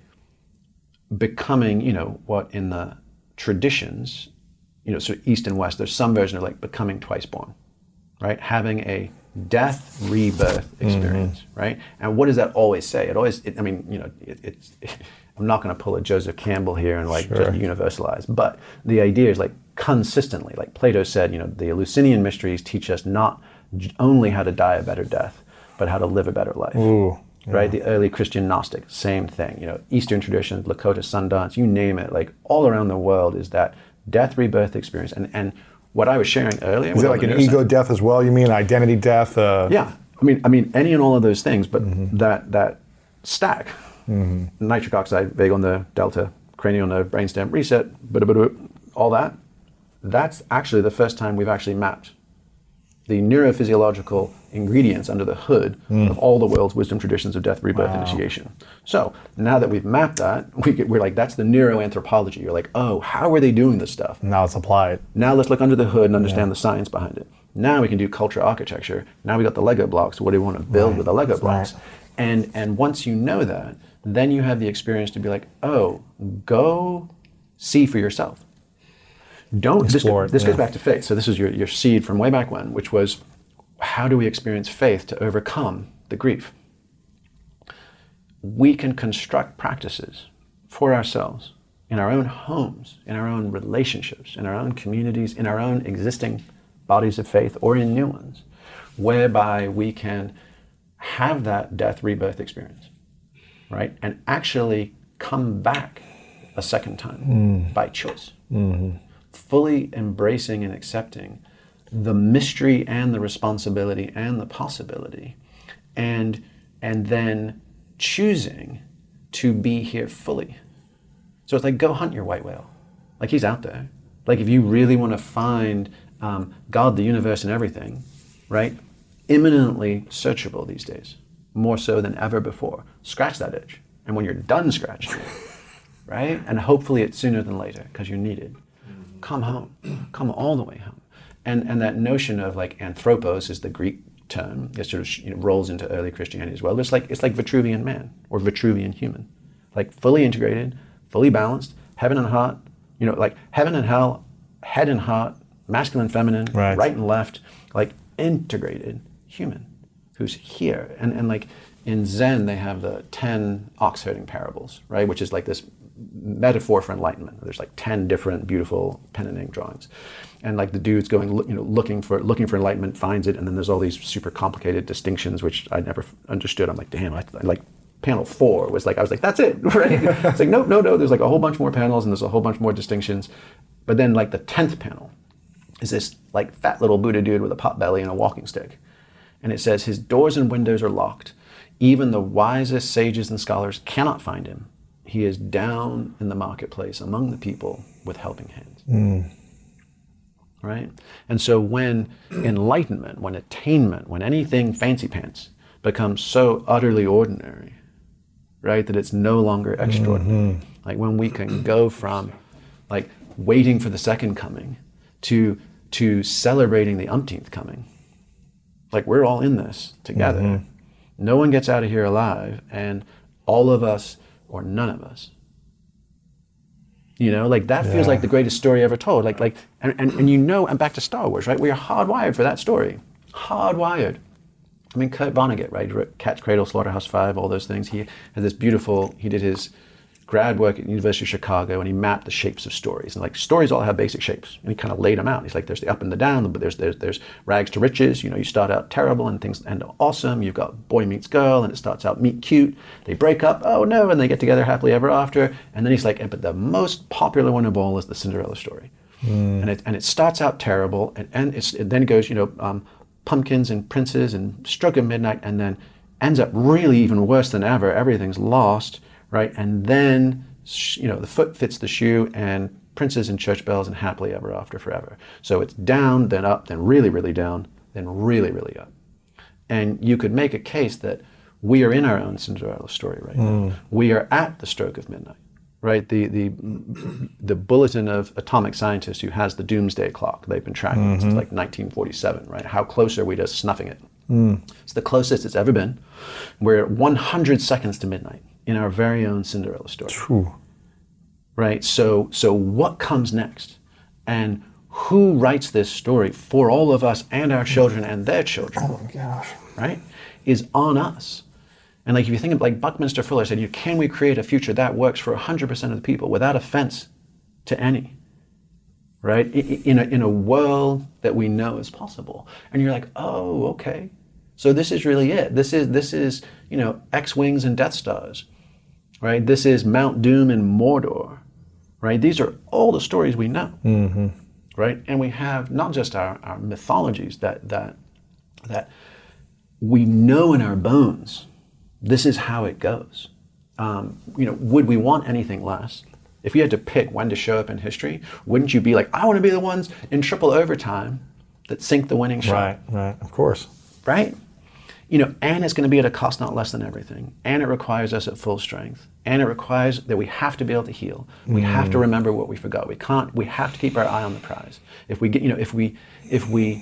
Speaker 4: becoming, you know, what in the traditions, you know, sort of East and West, there's some version of like becoming twice born, right? Having a death rebirth experience, mm-hmm. right? And what does that always say? It always, it, I mean, you know, it, it's, it, I'm not going to pull a Joseph Campbell here and like sure. just universalize, but the idea is like consistently, like Plato said, you know, the Eleusinian mysteries teach us not only how to die a better death, but how to live a better life.
Speaker 5: Ooh, yeah.
Speaker 4: Right? The early Christian Gnostic, same thing. You know, Eastern traditions, Lakota Sundance, you name it, like all around the world is that death rebirth experience. And and what I was sharing earlier.
Speaker 5: Is it like an ego death as well? You mean identity death? Uh...
Speaker 4: Yeah. I mean, I mean, any and all of those things, but mm-hmm. that that stack, mm-hmm. nitric oxide, vagal nerve, delta, cranial nerve, brainstem, reset, all that, that's actually the first time we've actually mapped the neurophysiological ingredients under the hood mm. of all the world's wisdom traditions of death, rebirth, wow. initiation. So now that we've mapped that, we get, we're like, that's the neuroanthropology. You're like, oh, how are they doing this stuff?
Speaker 5: Now it's applied.
Speaker 4: Now let's look under the hood and understand yeah. the science behind it. Now we can do culture architecture. Now we got the Lego blocks. What do we want to build right. with the Lego blocks? Right. And and once you know that, then you have the experience to be like, oh, go see for yourself. Don't,
Speaker 5: Explore
Speaker 4: this,
Speaker 5: it,
Speaker 4: this
Speaker 5: yeah.
Speaker 4: goes back to faith. So this is your, your seed from way back when, which was, how do we experience faith to overcome the grief? We can construct practices for ourselves in our own homes, in our own relationships, in our own communities, in our own existing bodies of faith, or in new ones, whereby we can have that death rebirth experience, right? And actually come back a second time mm. by choice. Mm-hmm. Fully embracing and accepting the mystery and the responsibility and the possibility, and and then choosing to be here fully. So it's like, go hunt your white whale. Like, he's out there. Like, if you really want to find um, God, the universe, and everything, right? Imminently searchable these days, more so than ever before. Scratch that itch. And when you're done scratching it, right? And hopefully it's sooner than later, because you need it. Come home, come all the way home. And and that notion of like anthropos is the Greek term. It sort of you know, rolls into early Christianity as well. It's like it's like Vitruvian man or Vitruvian human, like fully integrated, fully balanced, heaven and heart. You know, like heaven and hell, head and heart, masculine, feminine,
Speaker 5: right,
Speaker 4: right and left, like integrated human who's here. And and like in Zen they have the ten ox herding parables, right, which is like this metaphor for enlightenment. There's like ten different beautiful pen and ink drawings, and like the dude's going, you know, looking for looking for enlightenment, finds it, and then there's all these super complicated distinctions which I never understood. I'm like, damn, I, I like panel four was like, I was like, that's it, right? It's like, no, no, no. There's like a whole bunch more panels and there's a whole bunch more distinctions, but then like the tenth panel is this like fat little Buddha dude with a pot belly and a walking stick, and it says his doors and windows are locked. Even the wisest sages and scholars cannot find him. He is down in the marketplace among the people with helping hands. Mm. right? And so when enlightenment, when attainment, when anything fancy pants becomes so utterly ordinary, right, that it's no longer extraordinary, mm-hmm. like when we can go from like waiting for the second coming to to celebrating the umpteenth coming, like we're all in this together. Mm-hmm. No one gets out of here alive, and all of us or none of us. You know, like that yeah. feels like the greatest story ever told. Like, like, and, and, and you know, and back to Star Wars, right? We are hardwired for that story. Hardwired. I mean, Kurt Vonnegut, right? He wrote Cat's Cradle, Slaughterhouse Five, all those things. He has this beautiful, he did his grad work at the University of Chicago, and he mapped the shapes of stories. And like stories all have basic shapes, and he kind of laid them out. He's like, there's the up and the down, but there's there's there's rags to riches. You know, you start out terrible and things end awesome. You've got boy meets girl, and it starts out meet cute. They break up, oh no, and they get together happily ever after. And then he's like, but the most popular one of all is the Cinderella story. Mm. And it and it starts out terrible, and, and it's, it then goes, you know, um, pumpkins and princes and stroke of midnight, and then ends up really even worse than ever. Everything's lost. Right, and then, you know, the foot fits the shoe, and princes and church bells and happily ever after forever. So it's down, then up, then really, really down, then really, really up. And you could make a case that we are in our own Cinderella story right mm. now. We are at the stroke of midnight, right? The the the bulletin of atomic scientists who has the doomsday clock. They've been tracking mm-hmm. it since like nineteen forty-seven, right? How close are we to snuffing it? Mm. It's the closest it's ever been. We're at one hundred seconds to midnight in our very own Cinderella story.
Speaker 5: True.
Speaker 4: Right? So so what comes next? And who writes this story for all of us and our children and their children?
Speaker 5: Oh my gosh.
Speaker 4: Right? Is on us. And like if you think of like Buckminster Fuller said, you can we create a future that works for one hundred percent of the people without offense to any? Right? In a, in a world that we know is possible. And you're like, oh, okay. So this is really it. This is, this is, you know, X-Wings and Death Stars. Right? This is Mount Doom and Mordor. Right? These are all the stories we know. Mm-hmm. Right? And we have not just our, our mythologies that that that we know in our bones. This is how it goes. Um, you know, would we want anything less? If you had to pick when to show up in history, wouldn't you be like, I want to be the ones in triple overtime that sink the winning shot?
Speaker 5: Right, right, of course.
Speaker 4: Right? You know, and it's going to be at a cost not less than everything. And it requires us at full strength. And it requires that we have to be able to heal. We mm. have to remember what we forgot. We can't, we have to keep our eye on the prize. If we get, you know, if we, if we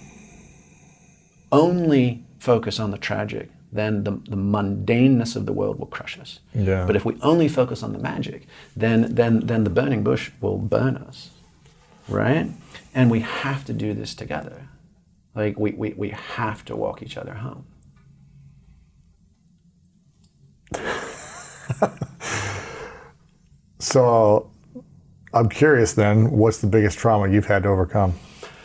Speaker 4: only focus on the tragic, then the, the mundaneness of the world will crush us.
Speaker 5: Yeah.
Speaker 4: But if we only focus on the magic, then then then the burning bush will burn us, right? And we have to do this together. Like we we, we have to walk each other home.
Speaker 5: So I'm curious then, what's the biggest trauma you've had to overcome?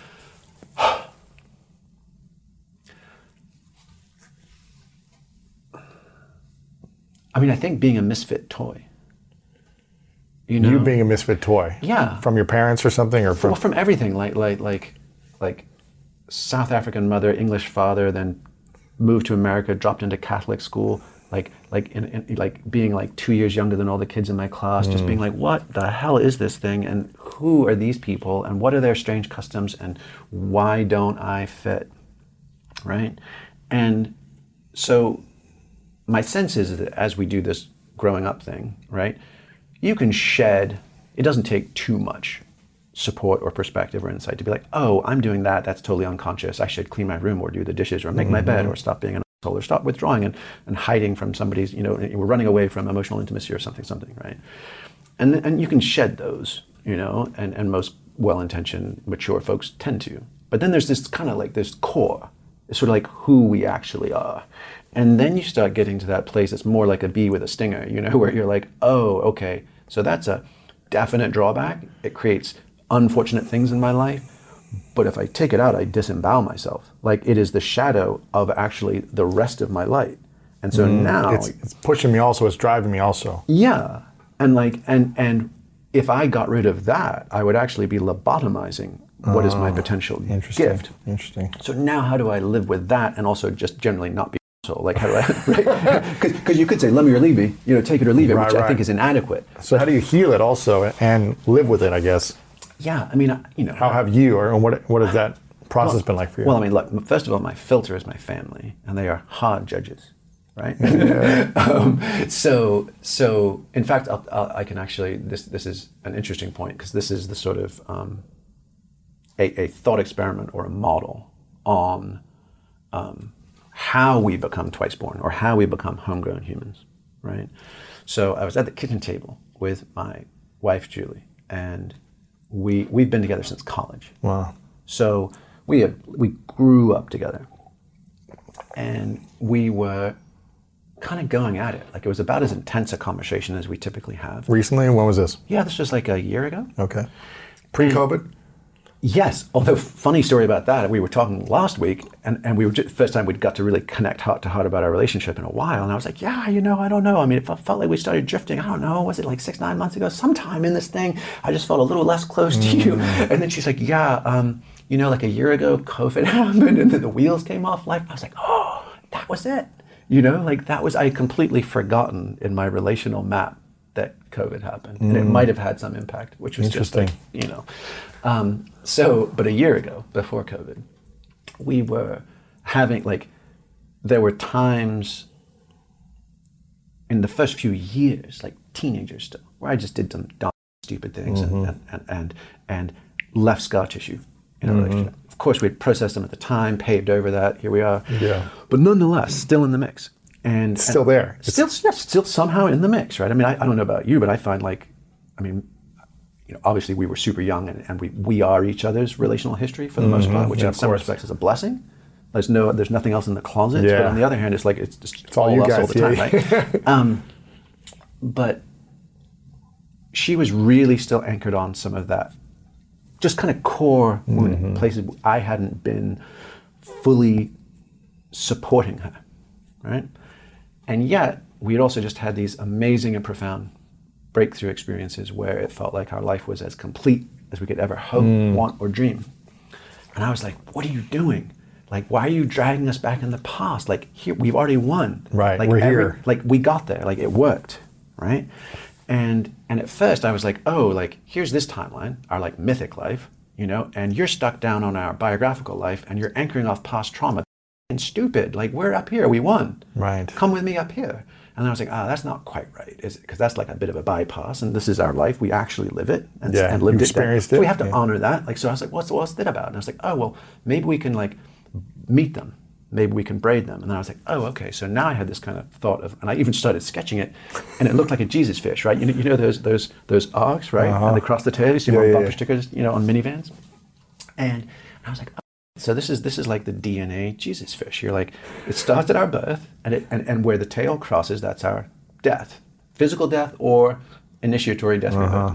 Speaker 4: I mean, I think being a misfit toy. You know,
Speaker 5: you being a misfit toy.
Speaker 4: Yeah.
Speaker 5: From your parents or something, or from
Speaker 4: well, from everything. Like like like like South African mother, English father, then moved to America, dropped into Catholic school. Like like in, in, like being like two years younger than all the kids in my class. Mm. Just being like, what the hell is this thing? And who are these people? And what are their strange customs? And why don't I fit? Right. And so. My sense is that as we do this growing up thing, right, you can shed, it doesn't take too much support or perspective or insight to be like, oh, I'm doing that, that's totally unconscious. I should clean my room or do the dishes or make mm-hmm. my bed or stop being an asshole or stop withdrawing and, and hiding from somebody's, you know, we're running away from emotional intimacy or something, something, right? And and you can shed those, you know, and, and most well-intentioned, mature folks tend to. But then there's this kind of like this core, it's sort of like who we actually are. And then you start getting to that place that's more like a bee with a stinger, you know, where you're like, oh, okay, so that's a definite drawback. It creates unfortunate things in my life. But if I take it out, I disembowel myself. Like it is the shadow of actually the rest of my light. And so mm, now
Speaker 5: it's, it's pushing me also, it's driving me also.
Speaker 4: Yeah. And like, and and if I got rid of that, I would actually be lobotomizing what oh, is my potential
Speaker 5: interesting,
Speaker 4: gift.
Speaker 5: Interesting.
Speaker 4: So now how do I live with that and also just generally not be so like how do I, right? Because you could say, let me or leave me, you know, take it or leave it,
Speaker 5: right,
Speaker 4: which
Speaker 5: right.
Speaker 4: I think is inadequate.
Speaker 5: So how do you heal it also and live with it, I guess?
Speaker 4: Yeah, I mean, I- you know.
Speaker 5: How have you, or what what has that process
Speaker 4: well,
Speaker 5: been like for you?
Speaker 4: Well, I mean, look, first of all, my filter is my family, and they are hard judges, right? um, so, so in fact, I'll, I'll, I can actually, this this is an interesting point, because this is the sort of um, a, a thought experiment or a model on um, how we become twice born, or how we become homegrown humans, right? So I was at the kitchen table with my wife, Julie, and we, we've been together since college.
Speaker 5: Wow.
Speaker 4: So we have, we grew up together, and we were kind of going at it. Like, it was about as intense a conversation as we typically have.
Speaker 5: Recently? When was this?
Speaker 4: Yeah, this was like a year ago.
Speaker 5: Okay. Pre-COVID?
Speaker 4: Yes, although funny story about that, we were talking last week, and, and we were just, first time we'd got to really connect heart to heart about our relationship in a while, and I was like, yeah, you know, I don't know. I mean, it felt, felt like we started drifting, I don't know, was it like six, nine months ago? Sometime in this thing, I just felt a little less close to you. And then she's like, yeah, um, you know, like a year ago, COVID happened, and then the wheels came off life. I was like, oh, that was it. You know, like that was, I had completely forgotten in my relational map that COVID happened, and it might have had some impact, which was just like, you know. Um, so, but a year ago, before COVID, we were having, like, there were times in the first few years, like teenagers still, where I just did some dumb, stupid things mm-hmm. and, and, and, and left scar tissue in a mm-hmm. relationship. Of course, we had processed them at the time, paved over that, here we are.
Speaker 5: Yeah.
Speaker 4: But nonetheless, still in the mix. And
Speaker 5: still
Speaker 4: and
Speaker 5: there.
Speaker 4: Still, yeah, still somehow in the mix, right? I mean, I, I don't know about you, but I find like, I mean, you know, obviously we were super young, and, and we we are each other's relational history for the mm-hmm. most part, which
Speaker 5: yeah,
Speaker 4: in some
Speaker 5: course.
Speaker 4: respects is a blessing. There's no, there's nothing else in the closet.
Speaker 5: Yeah.
Speaker 4: But on the other hand, it's like it's just
Speaker 5: it's all,
Speaker 4: all
Speaker 5: you
Speaker 4: us
Speaker 5: guys,
Speaker 4: all the time,
Speaker 5: yeah.
Speaker 4: right? um, but she was really still anchored on some of that, just kind of core mm-hmm. places I hadn't been fully supporting her, right? And yet, we had also just had these amazing and profound breakthrough experiences where it felt like our life was as complete as we could ever hope, mm. want, or dream. And I was like, what are you doing? Like, why are you dragging us back in the past? Like, here, we've already won.
Speaker 5: Right,
Speaker 4: like,
Speaker 5: we're
Speaker 4: every,
Speaker 5: here.
Speaker 4: Like, we got there. Like, it worked, right? And and at first, I was like, oh, like, here's this timeline, our, like, mythic life, you know, and you're stuck down on our biographical life, and you're anchoring off past trauma. And stupid, like, we're up here, we won.
Speaker 5: Right.
Speaker 4: Come with me up here. And I was like, ah, oh, that's not quite right, is it? Because that's like a bit of a bypass, and this is our life. We actually live it and,
Speaker 5: yeah,
Speaker 4: and lived
Speaker 5: you
Speaker 4: it.
Speaker 5: experienced
Speaker 4: it.
Speaker 5: it.
Speaker 4: So we have to
Speaker 5: yeah.
Speaker 4: honor that. Like, so I was like, what's what's that about? And I was like, oh, well, maybe we can like meet them. Maybe we can braid them. And then I was like, oh, okay. So now I had this kind of thought of, and I even started sketching it, and it looked like a Jesus fish, right? You know, you know those those those arcs, right?
Speaker 5: Uh-huh.
Speaker 4: And they cross the tail. You see
Speaker 5: yeah,
Speaker 4: more
Speaker 5: yeah,
Speaker 4: bumper
Speaker 5: yeah.
Speaker 4: stickers, you know, on minivans. And I was like, oh. So this is this is like the D N A Jesus fish. You're like, it starts at our birth, and it and, and where the tail crosses, that's our death, physical death or initiatory death.
Speaker 5: Uh-huh.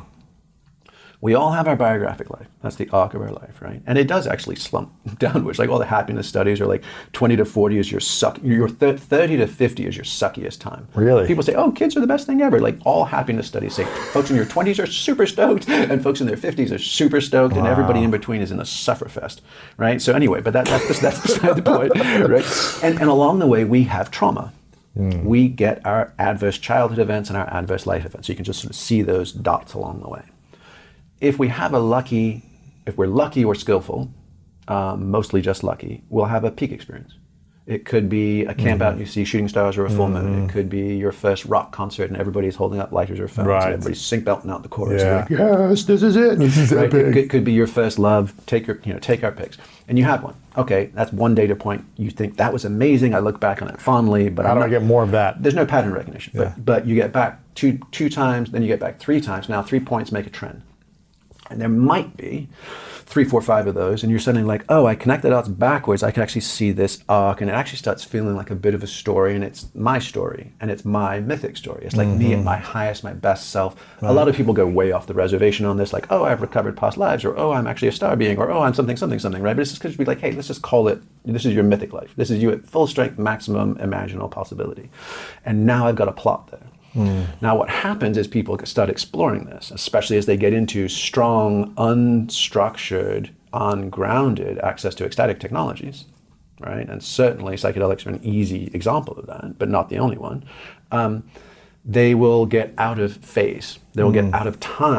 Speaker 4: We all have our biographic life. That's the arc of our life, right? And it does actually slump downwards. Like all the happiness studies are like twenty to forty is your suck. Your th- thirty to fifty is your suckiest time.
Speaker 5: Really?
Speaker 4: People say, oh, kids are the best thing ever. Like all happiness studies say, folks in your twenties are super stoked, and folks in their fifties are super stoked, wow. and everybody in between is in a sufferfest, right? So anyway, but that, that's that's beside the point, right? And and along the way, we have trauma. Mm. We get our adverse childhood events and our adverse life events. So you can just sort of see those dots along the way. If we have a lucky, if we're lucky or skillful, um, mostly just lucky, we'll have a peak experience. It could be a camp mm-hmm. out and you see shooting stars or a full mm-hmm. moon. It could be your first rock concert and everybody's holding up lighters or phones
Speaker 5: right.
Speaker 4: and everybody's sync belting out the chorus.
Speaker 5: Yeah.
Speaker 4: Like, yes, this is it.
Speaker 5: This is
Speaker 4: right?
Speaker 5: epic.
Speaker 4: It could, could be your first love. Take your, you know, take our picks. And you had one. Okay, that's one data point. You think that was amazing. I look back on it fondly, but
Speaker 5: how
Speaker 4: I'm
Speaker 5: do
Speaker 4: not,
Speaker 5: I get more of that?
Speaker 4: There's no pattern recognition.
Speaker 5: Yeah.
Speaker 4: But but you get back two two times, then you get back three times. Now three points make a trend. And there might be three, four, five of those, and you're suddenly like, oh, I connect the dots backwards. I can actually see this arc, and it actually starts feeling like a bit of a story, and it's my story, and it's my mythic story. It's like mm-hmm. me at my highest, my best self. Right. A lot of people go way off the reservation on this, like, oh, I've recovered past lives, or oh, I'm actually a star being, or oh, I'm something, something, something, right? But it's just going to be like, hey, let's just call it, this is your mythic life. This is you at full strength, maximum imaginable possibility. And now I've got a plot there. Mm. Now what happens is people start exploring this, especially as they get into strong, unstructured, ungrounded access to ecstatic technologies, right? And certainly psychedelics are an easy example of that, but not the only one. Um, they will get out of phase. They will mm. get out of time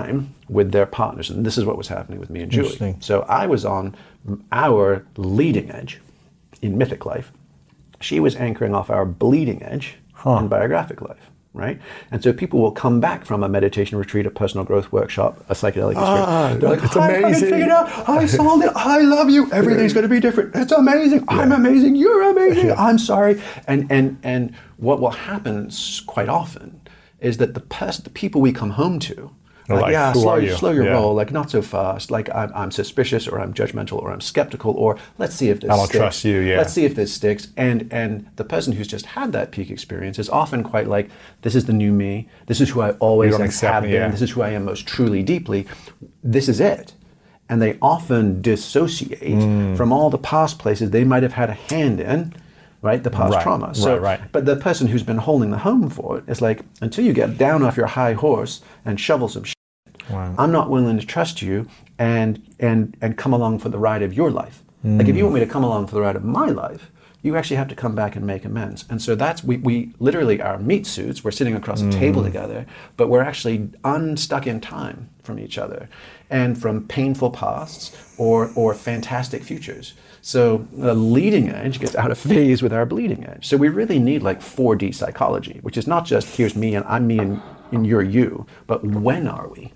Speaker 4: with their partners. And this is what was happening with me and Julie.
Speaker 5: Interesting.
Speaker 4: So I was on our leading edge in mythic life. She was anchoring off our bleeding edge
Speaker 5: Huh.
Speaker 4: in biographic life, right? And so people will come back from a meditation retreat, a personal growth workshop, a psychedelic experience.
Speaker 5: Ah,
Speaker 4: They're like,
Speaker 5: it's
Speaker 4: I fucking
Speaker 5: amazing.
Speaker 4: figured out, I solved it, I love you, everything's going to be different. It's amazing, I'm amazing, you're amazing, I'm sorry. And and and what will happen s- quite often is that the pers- the people we come home to,
Speaker 5: They're
Speaker 4: like,
Speaker 5: like,
Speaker 4: yeah,
Speaker 5: "Who
Speaker 4: slow,
Speaker 5: are you?"
Speaker 4: slow your
Speaker 5: Yeah.
Speaker 4: roll, like not so fast, like I'm, I'm suspicious or I'm judgmental or I'm skeptical or let's see if this
Speaker 5: I don't
Speaker 4: sticks.
Speaker 5: trust you, yeah.
Speaker 4: Let's see if this sticks. And and the person who's just had that peak experience is often quite like, this is the new me, this is who I always
Speaker 5: don't
Speaker 4: am-
Speaker 5: accept
Speaker 4: have
Speaker 5: me,
Speaker 4: been,
Speaker 5: yeah.
Speaker 4: this is who I am most truly deeply, this is it. And they often dissociate
Speaker 5: Mm.
Speaker 4: from all the past places they might have had a hand in, right? The past
Speaker 5: Right,
Speaker 4: trauma. So,
Speaker 5: right, right.
Speaker 4: But the person who's been holding the home for it is like, until you get down off your high horse and shovel some shit,
Speaker 5: Wow.
Speaker 4: I'm not willing to trust you and and and come along for the ride of your life. Like if you want me to come along for the ride of my life, you actually have to come back and make amends. And so that's we we literally our meat suits. We're sitting across a table together, but we're actually unstuck in time from each other, and from painful pasts or or fantastic futures. So the leading edge gets out of phase with our bleeding edge. So we really need like four D psychology, which is not just here's me and I'm me and, and you're you, but when are we?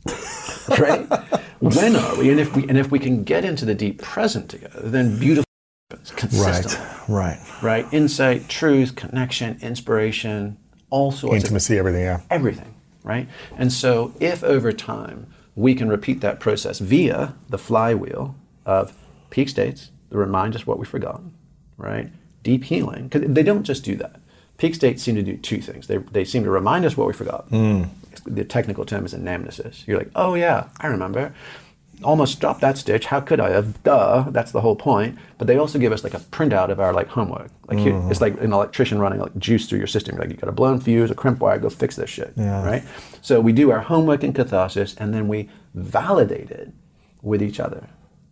Speaker 4: Right? When are we? And if we and if we can get into the deep present together, then beautiful happens consistently.
Speaker 5: Right.
Speaker 4: Right? Insight, truth, connection, inspiration, all sorts of
Speaker 5: Intimacy, everything, yeah.
Speaker 4: everything, right? And so if over time we can repeat that process via the flywheel of peak states that remind us what we've forgotten, right? Deep healing, because they don't just do that. Peak states seem to do two things. They, they seem to remind us what we forgot. The technical term is anamnesis. You're like, oh yeah, I remember. Almost dropped that stitch. How could I have? Duh. That's the whole point. But they also give us like a printout of our like homework. Like here, it's like an electrician running like juice through your system. Like you got a blown fuse, a crimp wire. Go fix this shit.
Speaker 5: Yeah.
Speaker 4: Right. So we do our homework in catharsis, and then we validate it with each other.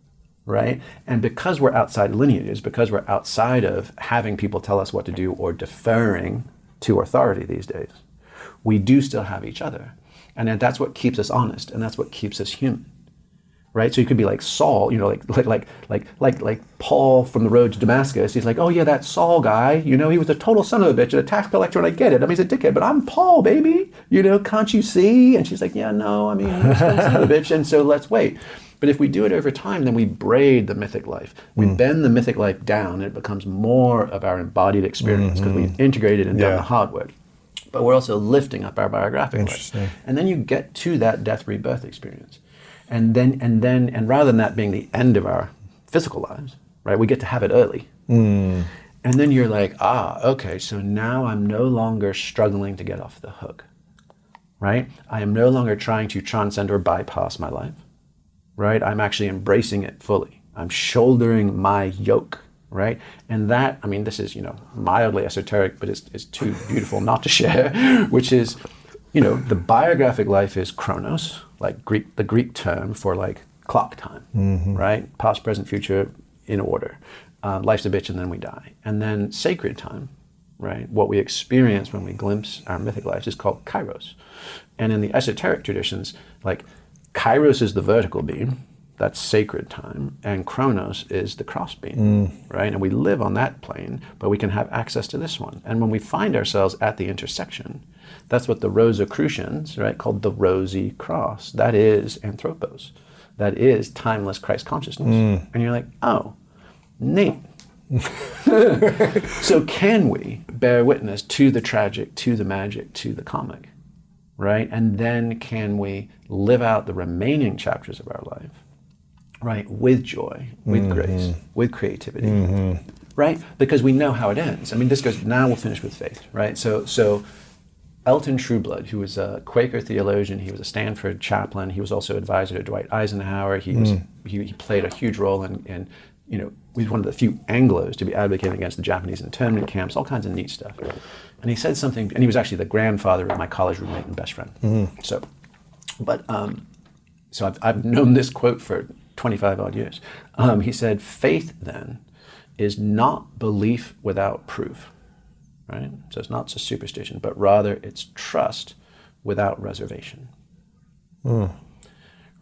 Speaker 4: Right. And because we're outside lineages, because we're outside of having people tell us what to do or deferring to authority these days, we do still have each other. And then that's what keeps us honest, and that's what keeps us human. Right? So you could be like Saul, you know, like like like like like like Paul from the road to Damascus. He's like, oh yeah, that Saul guy, you know, he was a total son of a bitch and a tax collector, and I get it. I mean, he's a dickhead, but I'm Paul, baby. You know, can't you see? And she's like, yeah, no, I mean, he's still a son of a bitch, and so let's wait. But if we do it over time, then we braid the mythic life. We mm. bend the mythic life down, and it becomes more of our embodied experience because mm-hmm. we've integrated and done
Speaker 5: yeah.
Speaker 4: the hard work. But we're also lifting up our biographic life. And then you get to that death rebirth experience. And then, and then, and rather than that being the end of our physical lives, right, we get to have it early.
Speaker 5: Mm.
Speaker 4: And then you're like, ah, okay, so now I'm no longer struggling to get off the hook, right? I am no longer trying to transcend or bypass my life, right? I'm actually embracing it fully. I'm shouldering my yoke, right? And that, I mean, this is, you know, mildly esoteric, but it's, it's too beautiful not to share, which is, you know, the biographic life is chronos, like Greek, the Greek term for like clock time, mm-hmm. right? Past, present, future in order. Uh, life's a bitch and then we die. And then sacred time, right? What we experience when we glimpse our mythic lives is called kairos. And in the esoteric traditions, like kairos is the vertical beam, that's sacred time, and chronos is the cross beam, mm. right? And we live on that plane, but we can have access to this one. And when we find ourselves at the intersection, that's what the Rosicrucians, right, called the rosy cross. That is anthropos. That is timeless Christ consciousness. Mm. And you're like, oh, neat. So can we bear witness to the tragic, to the magic, to the comic, right? And then can we live out the remaining chapters of our life, right, with joy, with mm-hmm. grace, with creativity, mm-hmm. right? Because we know how it ends. I mean, this goes, now we'll finish with faith, right? So, so Elton Trueblood, who was a Quaker theologian, he was a Stanford chaplain, he was also advisor to Dwight Eisenhower, he was mm. he, he played a huge role in, in, you know, he was one of the few Anglos to be advocating against the Japanese internment camps, all kinds of neat stuff. And he said something, and he was actually the grandfather of my college roommate and best friend. Mm. So, but, um, so I've, I've known this quote for twenty-five odd years. Um, he said, faith then is not belief without proof, right? So it's not just superstition, but rather it's trust without reservation. Mm.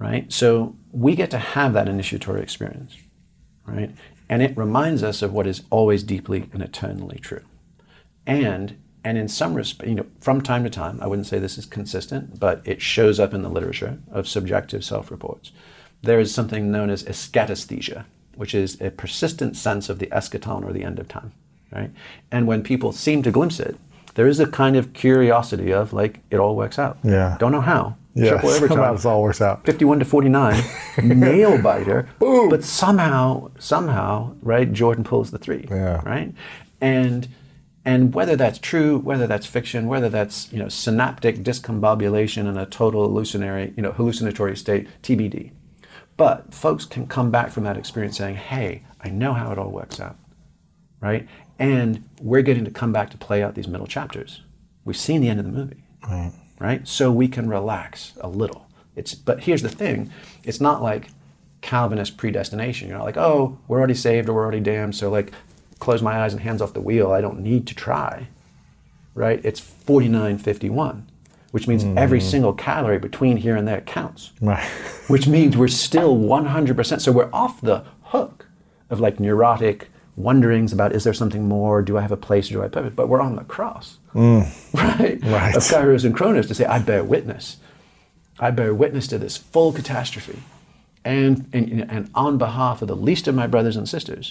Speaker 4: right? So we get to have that initiatory experience, right? And it reminds us of what is always deeply and eternally true. And and in some respect, you know, from time to time, I wouldn't say this is consistent, but it shows up in the literature of subjective self-reports. There is something known as eschatesthesia, which is a persistent sense of the eschaton or the end of time, right? And when people seem to glimpse it, there is a kind of curiosity of like, it all works out.
Speaker 5: Yeah.
Speaker 4: Don't know how.
Speaker 5: Yeah,
Speaker 4: Triple overtime.
Speaker 5: somehow it all works out.
Speaker 4: fifty-one to forty-nine, nail biter. Boom. But somehow, somehow, right, Jordan pulls the three,
Speaker 5: Yeah.
Speaker 4: right? And and whether that's true, whether that's fiction, whether that's, you know, synaptic discombobulation in a total hallucinatory, you know, hallucinatory state, T B D. But folks can come back from that experience saying, hey, I know how it all works out, right? And we're getting to come back to play out these middle chapters. We've seen the end of the movie,
Speaker 5: Right.
Speaker 4: right? So we can relax a little. It's but here's the thing, it's not like Calvinist predestination. You're not like, oh, we're already saved or we're already damned, so like close my eyes and hands off the wheel, I don't need to try, right? It's forty-nine fifty-one, which means mm. every single calorie between here and there counts.
Speaker 5: Right.
Speaker 4: Which means we're still one hundred percent, so we're off the hook of like neurotic wonderings about, is there something more, do I have a place, do I have a purpose? But we're on the cross, mm. right?
Speaker 5: right?
Speaker 4: Of Kairos and Chronos to say, I bear witness. I bear witness to this full catastrophe. And, and, and on behalf of the least of my brothers and sisters,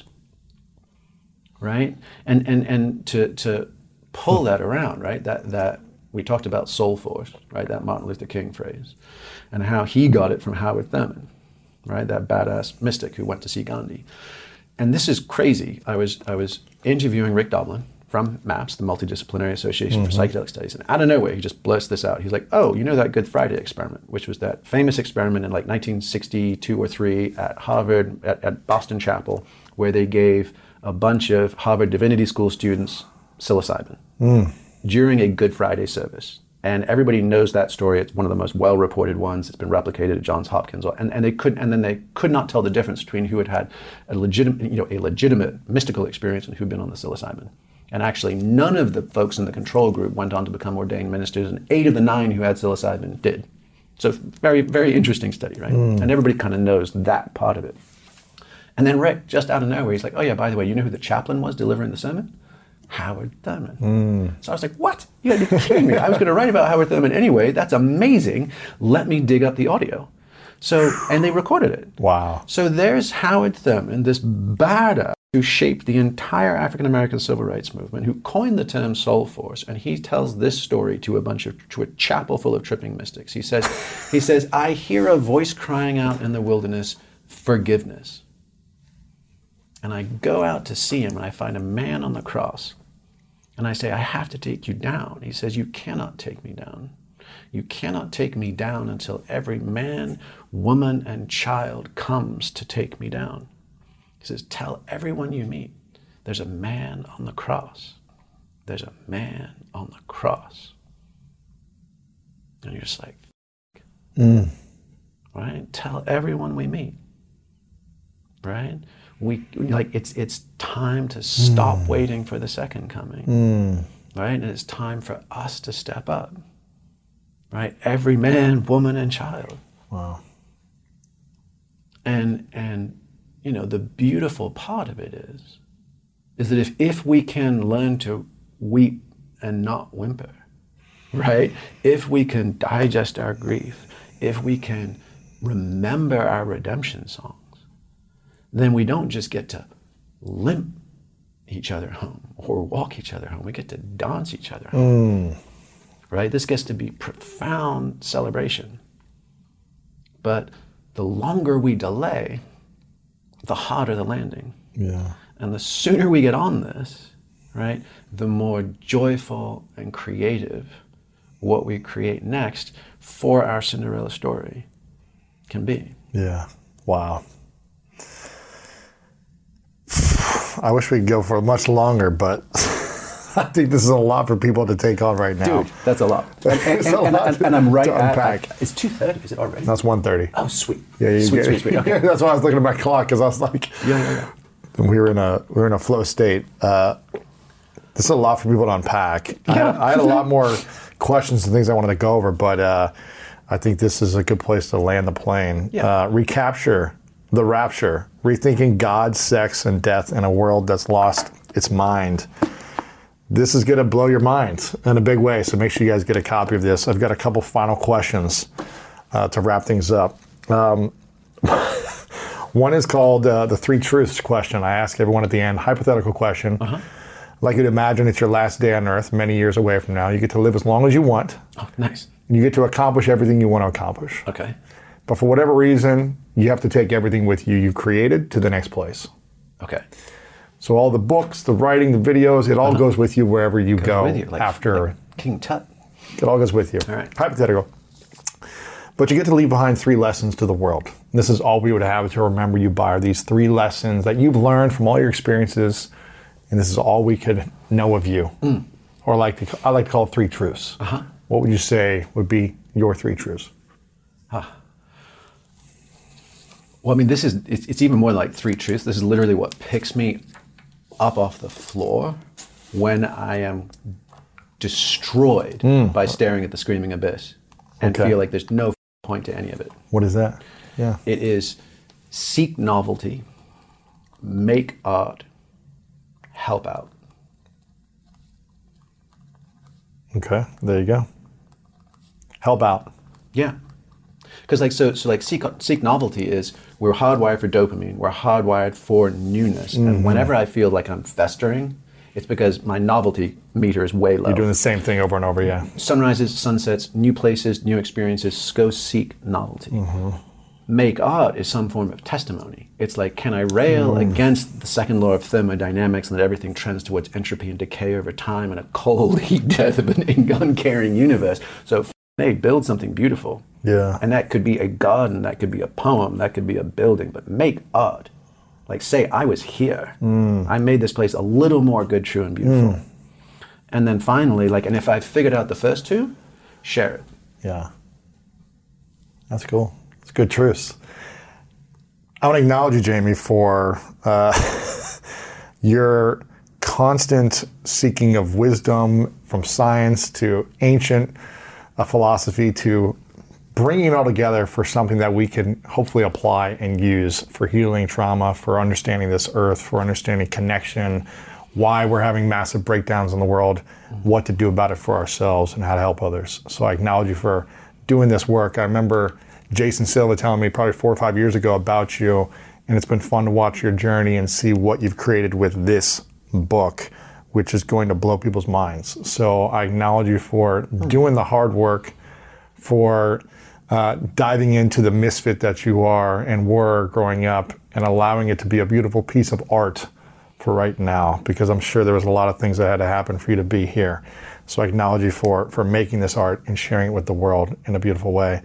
Speaker 4: right? And and and to to pull that around, right? That that we talked about soul force, right? That Martin Luther King phrase, and how he got it from Howard Thurman, right? That badass mystic who went to see Gandhi. And this is crazy. I was I was interviewing Rick Doblin from MAPS, the Multidisciplinary Association mm-hmm. for Psychedelic Studies, and out of nowhere he just blurts this out. He's like, "Oh, you know that Good Friday experiment, which was that famous experiment in like nineteen sixty-two or three at Harvard at, at Boston Chapel, where they gave a bunch of Harvard Divinity School students psilocybin mm. during a Good Friday service." And everybody knows that story. It's one of the most well-reported ones. It's been replicated at Johns Hopkins. And, and they could, and then they could not tell the difference between who had had a legitimate, you know, a legitimate mystical experience and who'd been on the psilocybin. And actually, none of the folks in the control group went on to become ordained ministers, and eight of the nine who had psilocybin did. So very, very interesting study, right? Mm. And everybody kind of knows that part of it. And then Rick, just out of nowhere, he's like, "Oh yeah, by the way, you know who the chaplain was delivering the sermon? Howard Thurman." Mm. So I was like, what? You gotta be kidding me. I was gonna write about Howard Thurman anyway. That's amazing. Let me dig up the audio. So, and they recorded it.
Speaker 5: Wow.
Speaker 4: So there's Howard Thurman, this badass who shaped the entire African-American civil rights movement, who coined the term soul force, and he tells this story to a bunch of, to a chapel full of tripping mystics. He says, he says, "I hear a voice crying out in the wilderness, forgiveness. And I go out to see him, and I find a man on the cross. And I say, I have to take you down. He says, you cannot take me down. You cannot take me down until every man, woman, and child comes to take me down. He says, tell everyone you meet, there's a man on the cross. There's a man on the cross." And you're just like, mm. right? Tell everyone we meet, right? We like it's it's time to stop mm. waiting for the second coming, mm. right? And it's time for us to step up, right? Every man, woman, and child.
Speaker 5: Wow.
Speaker 4: And and you know the beautiful part of it is, is that if if we can learn to weep and not whimper, right? If we can digest our grief, if we can remember our redemption songs, then we don't just get to limp each other home or walk each other home. We get to dance each other home, mm. right? This gets to be profound celebration. But the longer we delay, the harder the landing.
Speaker 5: Yeah.
Speaker 4: And the sooner we get on this, right, the more joyful and creative what we create next for our Cinderella story can be.
Speaker 5: Yeah. Wow. I wish we could go for much longer, but I think this is a lot for people to take on right now.
Speaker 4: Dude, that's a lot. And, and,
Speaker 5: a
Speaker 4: and,
Speaker 5: lot
Speaker 4: and, and I'm right
Speaker 5: to
Speaker 4: at,
Speaker 5: unpack.
Speaker 4: at, it's two thirty, is it already?
Speaker 5: That's one thirty.
Speaker 4: Oh, sweet.
Speaker 5: Yeah, you
Speaker 4: sweet,
Speaker 5: get,
Speaker 4: sweet, sweet. Okay.
Speaker 5: That's why I was looking at my clock, because I was like,
Speaker 4: yeah, yeah, yeah.
Speaker 5: We were in a we were in a flow state. Uh, this is a lot for people to unpack. Yeah. I, had, I had a lot more questions and things I wanted to go over, but uh, I think this is a good place to land the plane.
Speaker 4: Yeah.
Speaker 5: Uh, recapture the rapture, rethinking God, sex, and death in a world that's lost its mind. This is going to blow your mind in a big way, so make sure you guys get a copy of this. I've got a couple final questions uh, to wrap things up. Um, one is called uh, the three truths question. I ask everyone at the end, hypothetical question. Uh-huh. I'd like you to imagine it's your last day on Earth, many years away from now. You get to live as long as you want.
Speaker 4: Oh, nice.
Speaker 5: You get to accomplish everything you want to accomplish.
Speaker 4: Okay.
Speaker 5: But for whatever reason, you have to take everything with you you created to the next place.
Speaker 4: Okay.
Speaker 5: So all the books, the writing, the videos, it all
Speaker 4: uh-huh.
Speaker 5: goes with you wherever you
Speaker 4: goes
Speaker 5: go
Speaker 4: with you, like,
Speaker 5: after.
Speaker 4: Like King Tut.
Speaker 5: It all goes with you.
Speaker 4: All right.
Speaker 5: Hypothetical. But you get to leave behind three lessons to the world. This is all we would have to remember you by, are these three lessons that you've learned from all your experiences, and this is all we could know of you. Mm. Or like to, I like to call it three truths. Uh-huh. What would you say would be your three truths?
Speaker 4: Huh. Well, I mean, this is, it's, it's even more like three truths. This is literally what picks me up off the floor when I am destroyed mm. by staring at the screaming abyss and okay. feel like there's no point to any of it.
Speaker 5: What is that? Yeah.
Speaker 4: It is seek novelty, make art, help out.
Speaker 5: Okay, there you go. Help out.
Speaker 4: Yeah. Because like so, so like seek seek novelty is we're hardwired for dopamine. We're hardwired for newness. Mm-hmm. And whenever I feel like I'm festering, it's because my novelty meter is way low.
Speaker 5: You're doing the same thing over and over, yeah.
Speaker 4: Sunrises, sunsets, new places, new experiences. Go seek novelty. Mm-hmm. Make art is some form of testimony. It's like, can I rail mm. against the second law of thermodynamics and that everything trends towards entropy and decay over time and a cold heat death of an uncaring universe? So hey, build something beautiful.
Speaker 5: Yeah.
Speaker 4: And that could be a garden, that could be a poem, that could be a building, but make art. Like say, I was here. Mm. I made this place a little more good, true, and beautiful. Mm. And then finally, like, and if I figured out the first two, share it.
Speaker 5: Yeah. That's cool. It's good truths. I want to acknowledge you, Jamie, for uh, your constant seeking of wisdom from science to ancient uh, philosophy to bringing it all together for something that we can hopefully apply and use for healing trauma, for understanding this earth, for understanding connection, why we're having massive breakdowns in the world, what to do about it for ourselves, and how to help others. So I acknowledge you for doing this work. I remember Jason Silva telling me probably four or five years ago about you, and it's been fun to watch your journey and see what you've created with this book, which is going to blow people's minds. So I acknowledge you for doing the hard work, for uh, diving into the misfit that you are and were growing up, and allowing it to be a beautiful piece of art for right now, because I'm sure there was a lot of things that had to happen for you to be here. So I acknowledge you for, for making this art and sharing it with the world in a beautiful way.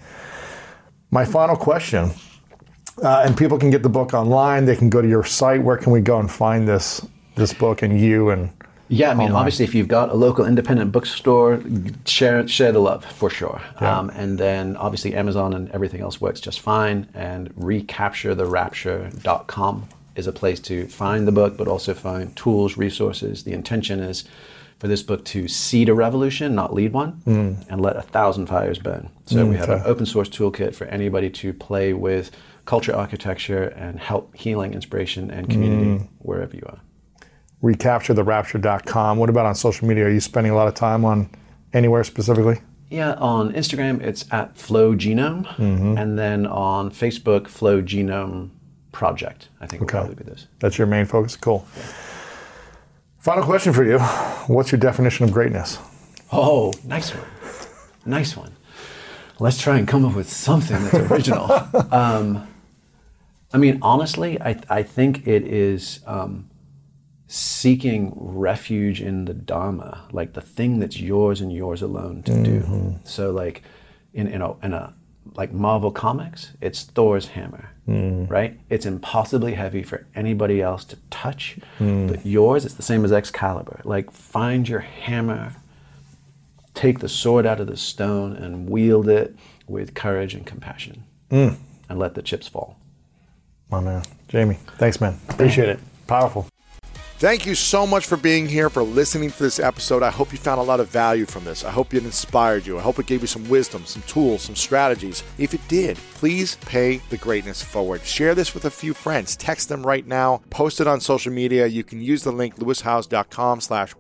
Speaker 5: My final question, uh, and people can get the book online, they can go to your site. Where can we go and find this this book and you? And
Speaker 4: yeah, I mean, online? Obviously, if you've got a local independent bookstore, share share the love for sure. Yeah. Um, and then obviously Amazon and everything else works just fine. And recapture the rapture dot com is a place to find the book, but also find tools, resources. The intention is for this book to seed a revolution, not lead one, mm. and let a thousand fires burn. So mm, we have okay. an open source toolkit for anybody to play with culture, architecture, and help healing, inspiration, and community mm. wherever you are.
Speaker 5: recapture the rapture dot com. What about on social media? Are you spending a lot of time on anywhere specifically?
Speaker 4: Yeah, on Instagram, it's at Flow Genome, mm-hmm. and then on Facebook, Flow Genome Project. I think
Speaker 5: okay.
Speaker 4: will probably be this.
Speaker 5: That's your main focus? Cool. Yeah. Final question for you. What's your definition of greatness?
Speaker 4: Oh, nice one. Nice one. Let's try and come up with something that's original. um, I mean, honestly, I, I think it is um, seeking refuge in the Dharma, like the thing that's yours and yours alone to mm-hmm. do. So like in, in, a, in a like Marvel Comics, it's Thor's hammer, mm. right? It's impossibly heavy for anybody else to touch, mm. but yours, it's the same as Excalibur. Like, find your hammer, take the sword out of the stone, and wield it with courage and compassion, mm. and let the chips fall.
Speaker 5: My man. Jamie, thanks, man. Appreciate it. Powerful.
Speaker 2: Thank you so much for being here, for listening to this episode. I hope you found a lot of value from this. I hope it inspired you. I hope it gave you some wisdom, some tools, some strategies. If it did, please pay the greatness forward. Share this with a few friends. Text them right now. Post it on social media. You can use the link lewishowes.com slash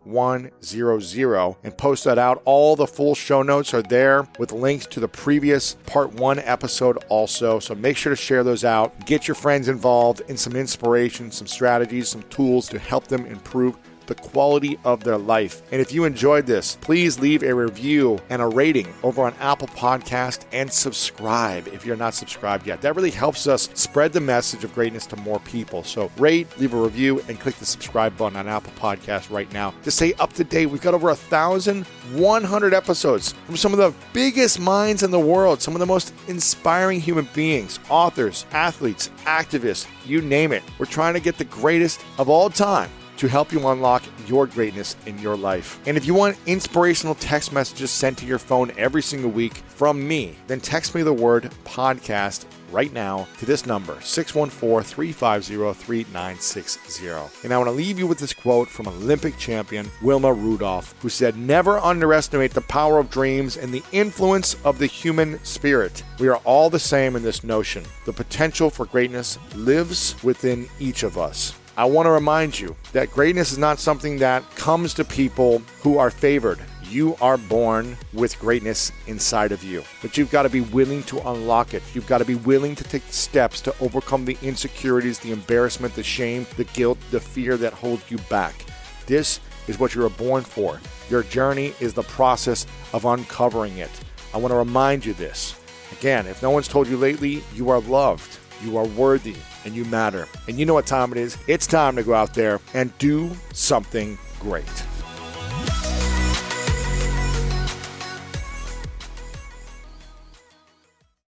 Speaker 2: 1100 and post that out. All the full show notes are there with links to the previous part one episode also. So make sure to share those out. Get your friends involved in some inspiration, some strategies, some tools to help them improve the quality of their life. And if you enjoyed this, please leave a review and a rating over on Apple Podcast and subscribe if you're not subscribed yet. That really helps us spread the message of greatness to more people. So rate, leave a review, and click the subscribe button on Apple Podcast right now to stay up to date. We've got over one thousand one hundred episodes from some of the biggest minds in the world, some of the most inspiring human beings, authors, athletes, activists, you name it. We're trying to get the greatest of all time to help you unlock your greatness in your life. And if you want inspirational text messages sent to your phone every single week from me, then text me the word podcast right now to this number, six one four, three five zero, three nine six zero. And I want to leave you with this quote from Olympic champion Wilma Rudolph, who said, "Never underestimate the power of dreams and the influence of the human spirit. We are all the same in this notion. The potential for greatness lives within each of us." I want to remind you that greatness is not something that comes to people who are favored. You are born with greatness inside of you, but you've got to be willing to unlock it. You've got to be willing to take the steps to overcome the insecurities, the embarrassment, the shame, the guilt, the fear that hold you back. This is what you were born for. Your journey is the process of uncovering it. I want to remind you this. Again, if no one's told you lately, you are loved, you are worthy, and you matter. And you know what time it is? It's time to go out there and do something great.